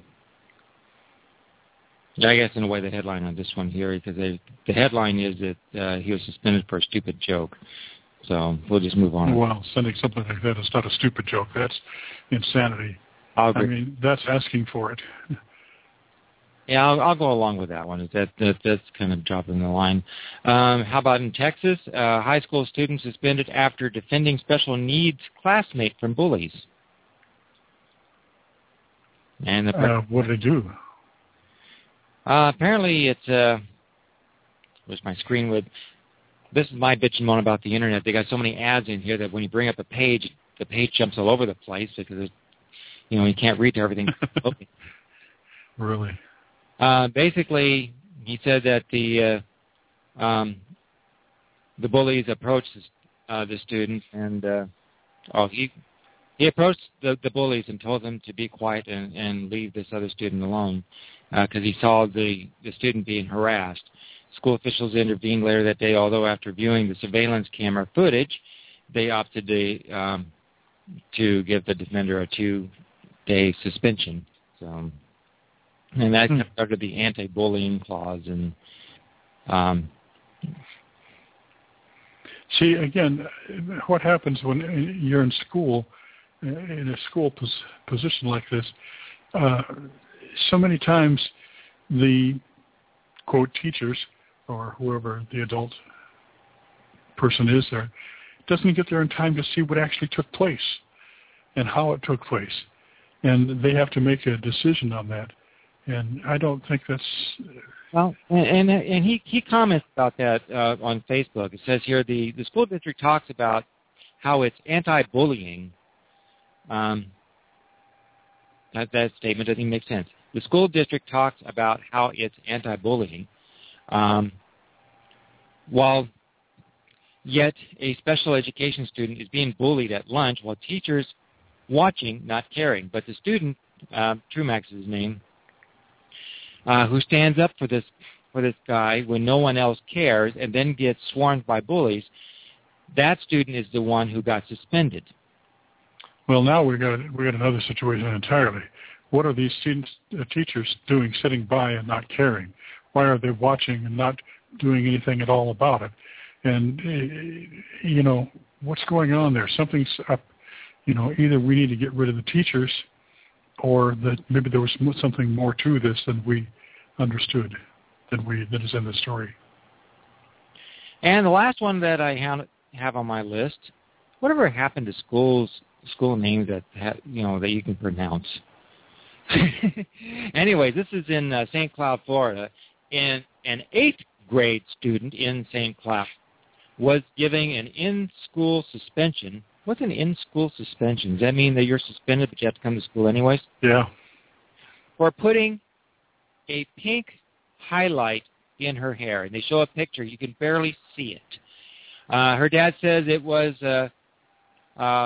I guess in a way the headline on this one here, because they, the headline is that uh, he was suspended for a stupid joke. So we'll just move on. Well, sending something like that is not a stupid joke. That's insanity. I'll agree. I mean, that's asking for it. Yeah, I'll, I'll go along with that one. That, that That's kind of dropping the line. Um, how about in Texas? Uh, high school student suspended after defending special needs classmate from bullies. And the, uh, what did they do? Uh, apparently it's, uh, where's my screen with, this is my bitch and moan about the internet. They got so many ads in here that when you bring up a page, the page jumps all over the place because, it's, you know, you can't read everything. Okay. Really? Uh, basically, he said that the, uh, um, the bullies approached uh, the student and, uh, oh, he, he approached the, the bullies and told them to be quiet and, and leave this other student alone because uh, he saw the, the student being harassed. School officials intervened later that day, although after viewing the surveillance camera footage, they opted to, um, to give the defender a two-day suspension. So, and that comes under the anti-bullying clause. And um, see, again, what happens when you're in school, in a school pos- position like this, uh, so many times the, quote, teachers or whoever the adult person is there doesn't get there in time to see what actually took place and how it took place. And they have to make a decision on that. And I don't think that's... Well, and, and, and he, he comments about that uh, on Facebook. It says here, the, the school district talks about how it's anti-bullying. Um, that, that statement doesn't even make sense. The school district talks about how it's anti-bullying, um, while yet a special education student is being bullied at lunch while teachers watching, not caring. But the student, uh, Trumax is his name, uh, who stands up for this for this guy when no one else cares and then gets swarmed by bullies, that student is the one who got suspended. Well, now we got we got another situation entirely. What are these students, uh, teachers doing, sitting by and not caring? Why are they watching and not doing anything at all about it? And, uh, you know, what's going on there? Something's up. You know, either we need to get rid of the teachers or that maybe there was something more to this than we understood, than we that is in the story. And the last one that I have on my list, whatever happened to schools, school names that, ha- you know, that you can pronounce? Anyway, this is in uh, Saint Cloud, Florida. And an eighth grade student in Saint Cloud was giving an in-school suspension. What's an in-school suspension? Does that mean that you're suspended but you have to come to school anyways? Yeah. For putting a pink highlight in her hair. And they show a picture. You can barely see it. Uh, her dad says it was, uh, uh,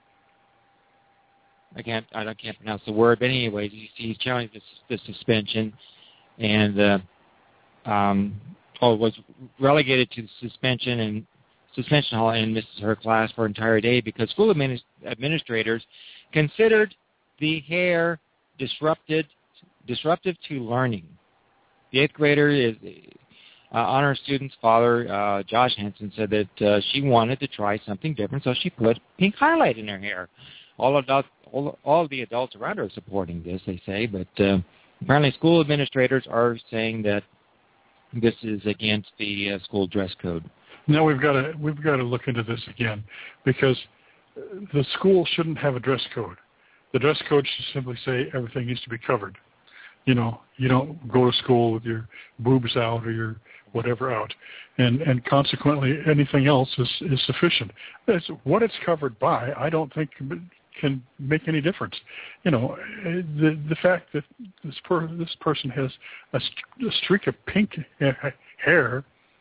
I can't I can't pronounce the word, but anyways, you see he's challenging the, the suspension. And uh, um, oh, was relegated to suspension and suspension hall and misses her class for an entire day because school administ- administrators considered the hair disrupted, disruptive to learning. The eighth grader is uh, honor student's father, uh, Josh Henson, said that uh, she wanted to try something different, so she put pink highlight in her hair. All adults, all, all of the adults around her are supporting this, they say, but uh, apparently school administrators are saying that this is against the uh, school dress code. Now we've got to we've got to look into this again, because the school shouldn't have a dress code. The dress code should simply say everything needs to be covered. You know, you don't go to school with your boobs out or your whatever out, and and consequently anything else is is sufficient. It's, what it's covered by, I don't think can make any difference. You know, the the fact that this per, this person has a, a streak of pink hair,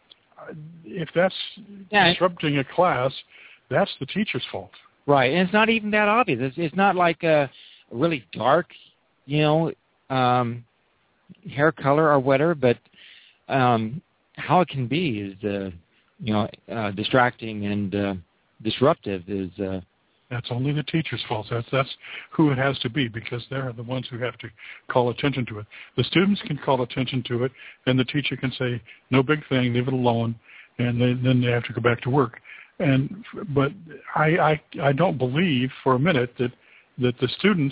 if that's yeah. disrupting a class, that's the teacher's fault. Right, and it's not even that obvious. It's, it's not like a really dark, you know, um, hair color or whatever, but um, how it can be is, uh, you know, uh, distracting and uh, disruptive is... Uh, That's only the teacher's fault. That's that's who it has to be, because they're the ones who have to call attention to it. The students can call attention to it, and the teacher can say, no big thing, leave it alone, and they, then they have to go back to work. And but I, I I don't believe for a minute that that the students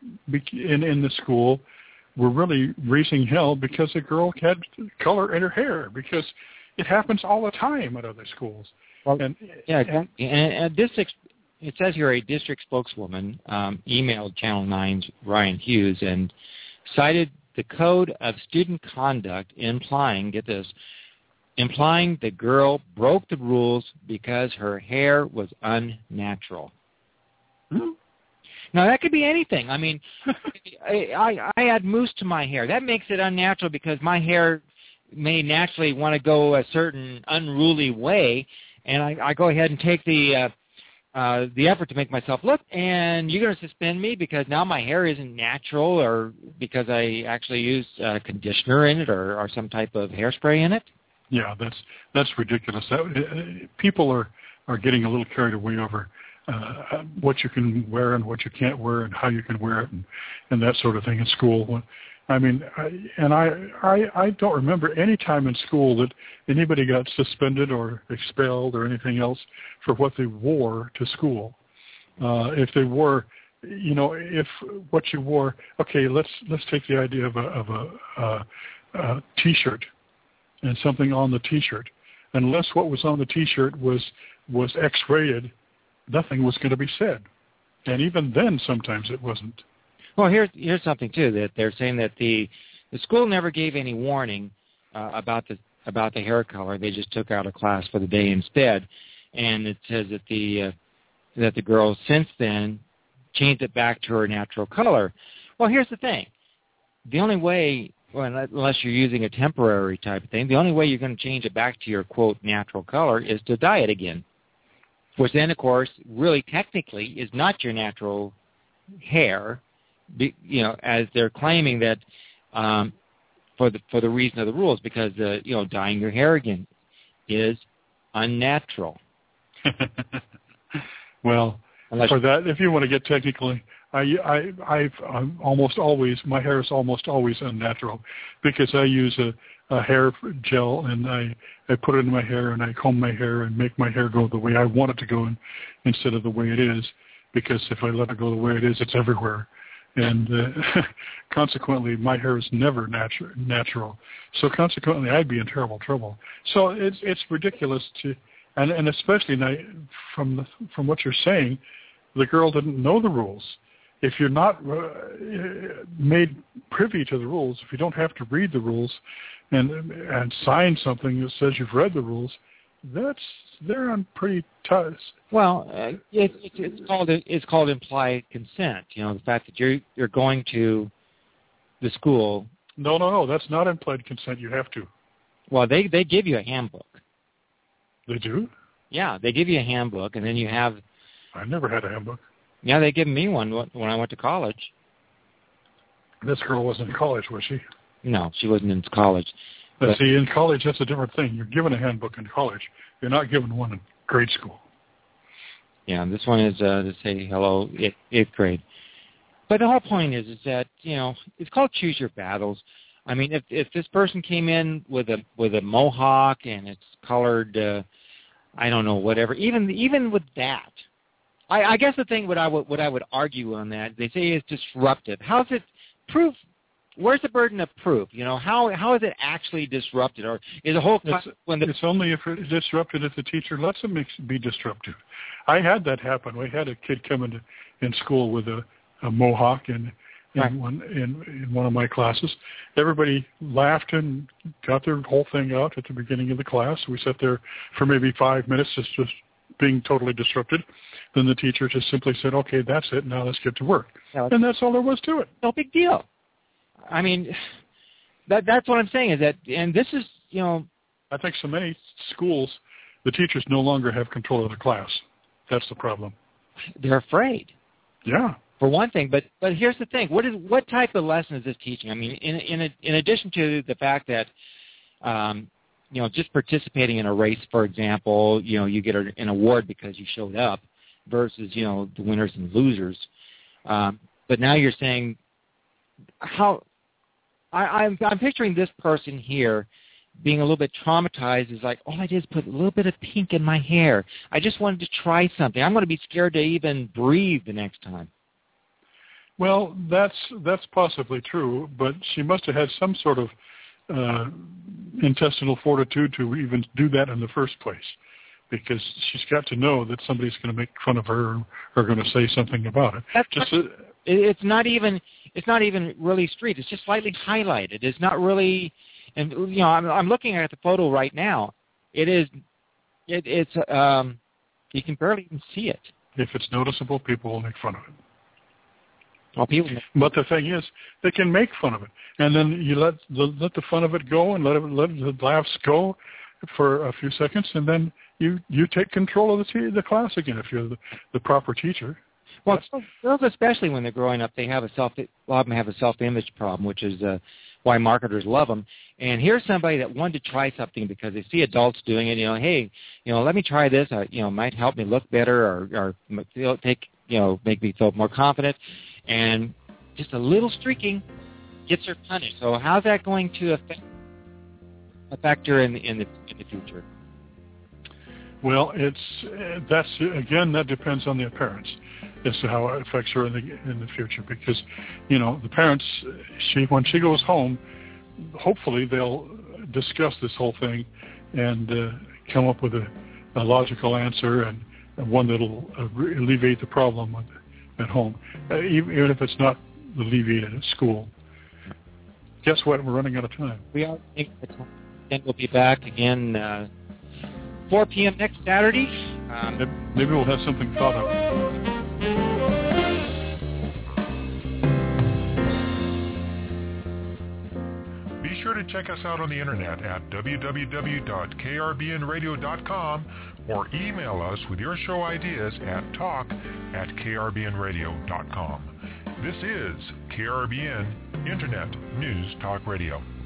in in the school were really raising hell because a girl had color in her hair, because it happens all the time at other schools. Well, and, yeah, and, and this. It says here a district spokeswoman um, emailed Channel nine's Ryan Hughes and cited the code of student conduct implying, get this, implying the girl broke the rules because her hair was unnatural. Hmm. Now, that could be anything. I mean, I, I, I add mousse to my hair. That makes it unnatural because my hair may naturally want to go a certain unruly way, and I, I go ahead and take the... Uh, Uh, the effort to make myself look, and you're going to suspend me because now my hair isn't natural, or because I actually use uh, conditioner in it, or, or some type of hairspray in it? Yeah, that's that's ridiculous. That, uh, people are, are getting a little carried away over uh, what you can wear and what you can't wear and how you can wear it and, and that sort of thing in school. I mean, I, and I, I I don't remember any time in school that anybody got suspended or expelled or anything else for what they wore to school. Uh, if they wore, you know, if what you wore, okay, let's let's take the idea of a of a, a, a T-shirt and something on the T-shirt. Unless what was on the T-shirt was was X-rated, nothing was going to be said, and even then, sometimes it wasn't. Well, here's here's something too, that they're saying that the the school never gave any warning uh, about the about the hair color. They just took out a class for the day instead, and it says that the uh, that the girl since then changed it back to her natural color. Well, here's the thing: the only way, well, unless you're using a temporary type of thing, the only way you're going to change it back to your quote natural color is to dye it again, which then, of course, really technically is not your natural hair. Be, you know, as they're claiming that um, for the for the reason of the rules, because uh, you know, dyeing your hair again is unnatural. Well, Unless for that, if you want to get technically, I I I've I'm almost always my hair is almost always unnatural, because I use a, a hair gel and I I put it in my hair and I comb my hair and make my hair go the way I want it to go, in, instead of the way it is. Because if I let it go the way it is, it's everywhere. And uh, consequently, my hair is never natu- natural. So consequently, I'd be in terrible trouble. So it's it's ridiculous to, and, and especially now, from the, from what you're saying, the girl didn't know the rules. If you're not uh, made privy to the rules, if you don't have to read the rules and and sign something that says you've read the rules, that's they're on pretty tough. Well, uh, it, it, it's called it's called implied consent. You know, the fact that you're you're going to the school. No, no, no. That's not implied consent. You have to. Well, they they give you a handbook. They do? Yeah, they give you a handbook, and then you have. I never had a handbook. Yeah, they gave me one when I went to college. This girl wasn't in college, was she? No, she wasn't in college. But, but see, in college, that's a different thing. You're given a handbook in college. You're not given one in grade school. Yeah, this one is uh, to say hello, eighth, eighth grade. But the whole point is, is that you know it's called choose your battles. I mean, if if this person came in with a with a mohawk and it's colored, uh, I don't know, whatever. Even even with that, I, I guess the thing what I would what I would argue on that, they say is disruptive. How's it proof? Where's the burden of proof? You know, how how is it actually disrupted, or is the whole class it's, when the it's only if it's disrupted if the teacher lets them be disruptive. I had that happen. We had a kid come into in school with a, a mohawk in in, right. one in, in one of my classes. Everybody laughed and got their whole thing out at the beginning of the class. We sat there for maybe five minutes, just just being totally disrupted. Then the teacher just simply said, "Okay, that's it. Now let's get to work." No, and that's all there was to it. No big deal. I mean, that that's what I'm saying is that, and this is, you know. I think so many schools, the teachers no longer have control of the class. That's the problem. They're afraid. Yeah. For one thing, but but here's the thing: what is what type of lesson is this teaching? I mean, in in in addition to the fact that, um, you know, just participating in a race, for example, you know, you get a, an award because you showed up, versus you know the winners and losers. Um, but now you're saying how. I, I'm, I'm picturing this person here being a little bit traumatized. Is like, all I did is put a little bit of pink in my hair. I just wanted to try something. I'm going to be scared to even breathe the next time. Well, that's that's possibly true, but she must have had some sort of uh, intestinal fortitude to even do that in the first place, because she's got to know that somebody's going to make fun of her or, or going to say something about it. That's just right. It's not even it's not even really street. It's just slightly highlighted. It's not really, and you know, I'm I'm looking at the photo right now. It is, it, it's um, you can barely even see it. If it's noticeable, people will make fun of it. Well, people. But the thing is, they can make fun of it, and then you let the, let the fun of it go, and let it, let the laughs go for a few seconds, and then you you take control of the the class again if you're the, the proper teacher. Well, girls, especially when they're growing up, they have a self, a lot of them have a self-image problem, which is uh, why marketers love them. And here's somebody that wanted to try something because they see adults doing it. You know, hey, you know, let me try this. Uh, you know, might help me look better, or, or feel, take, you know, make me feel more confident. And just a little streaking gets her punished. So how's that going to affect affect her in the in the in the future? Well, it's that's again that depends on the parents as to how it affects her in the in the future, because you know the parents, she when she goes home, hopefully they'll discuss this whole thing and uh, come up with a, a logical answer and, and one that'll uh, alleviate the problem with, at home, uh, even, even if it's not alleviated at school. Guess what? We're running out of time. We are. And we'll be back again uh, four p.m. next Saturday. Um, Maybe we'll have something thought of. Be sure to check us out on the internet at w w w dot k r b n radio dot com or email us with your show ideas at talk at k r b n radio dot com. This is K R B N Internet News Talk Radio.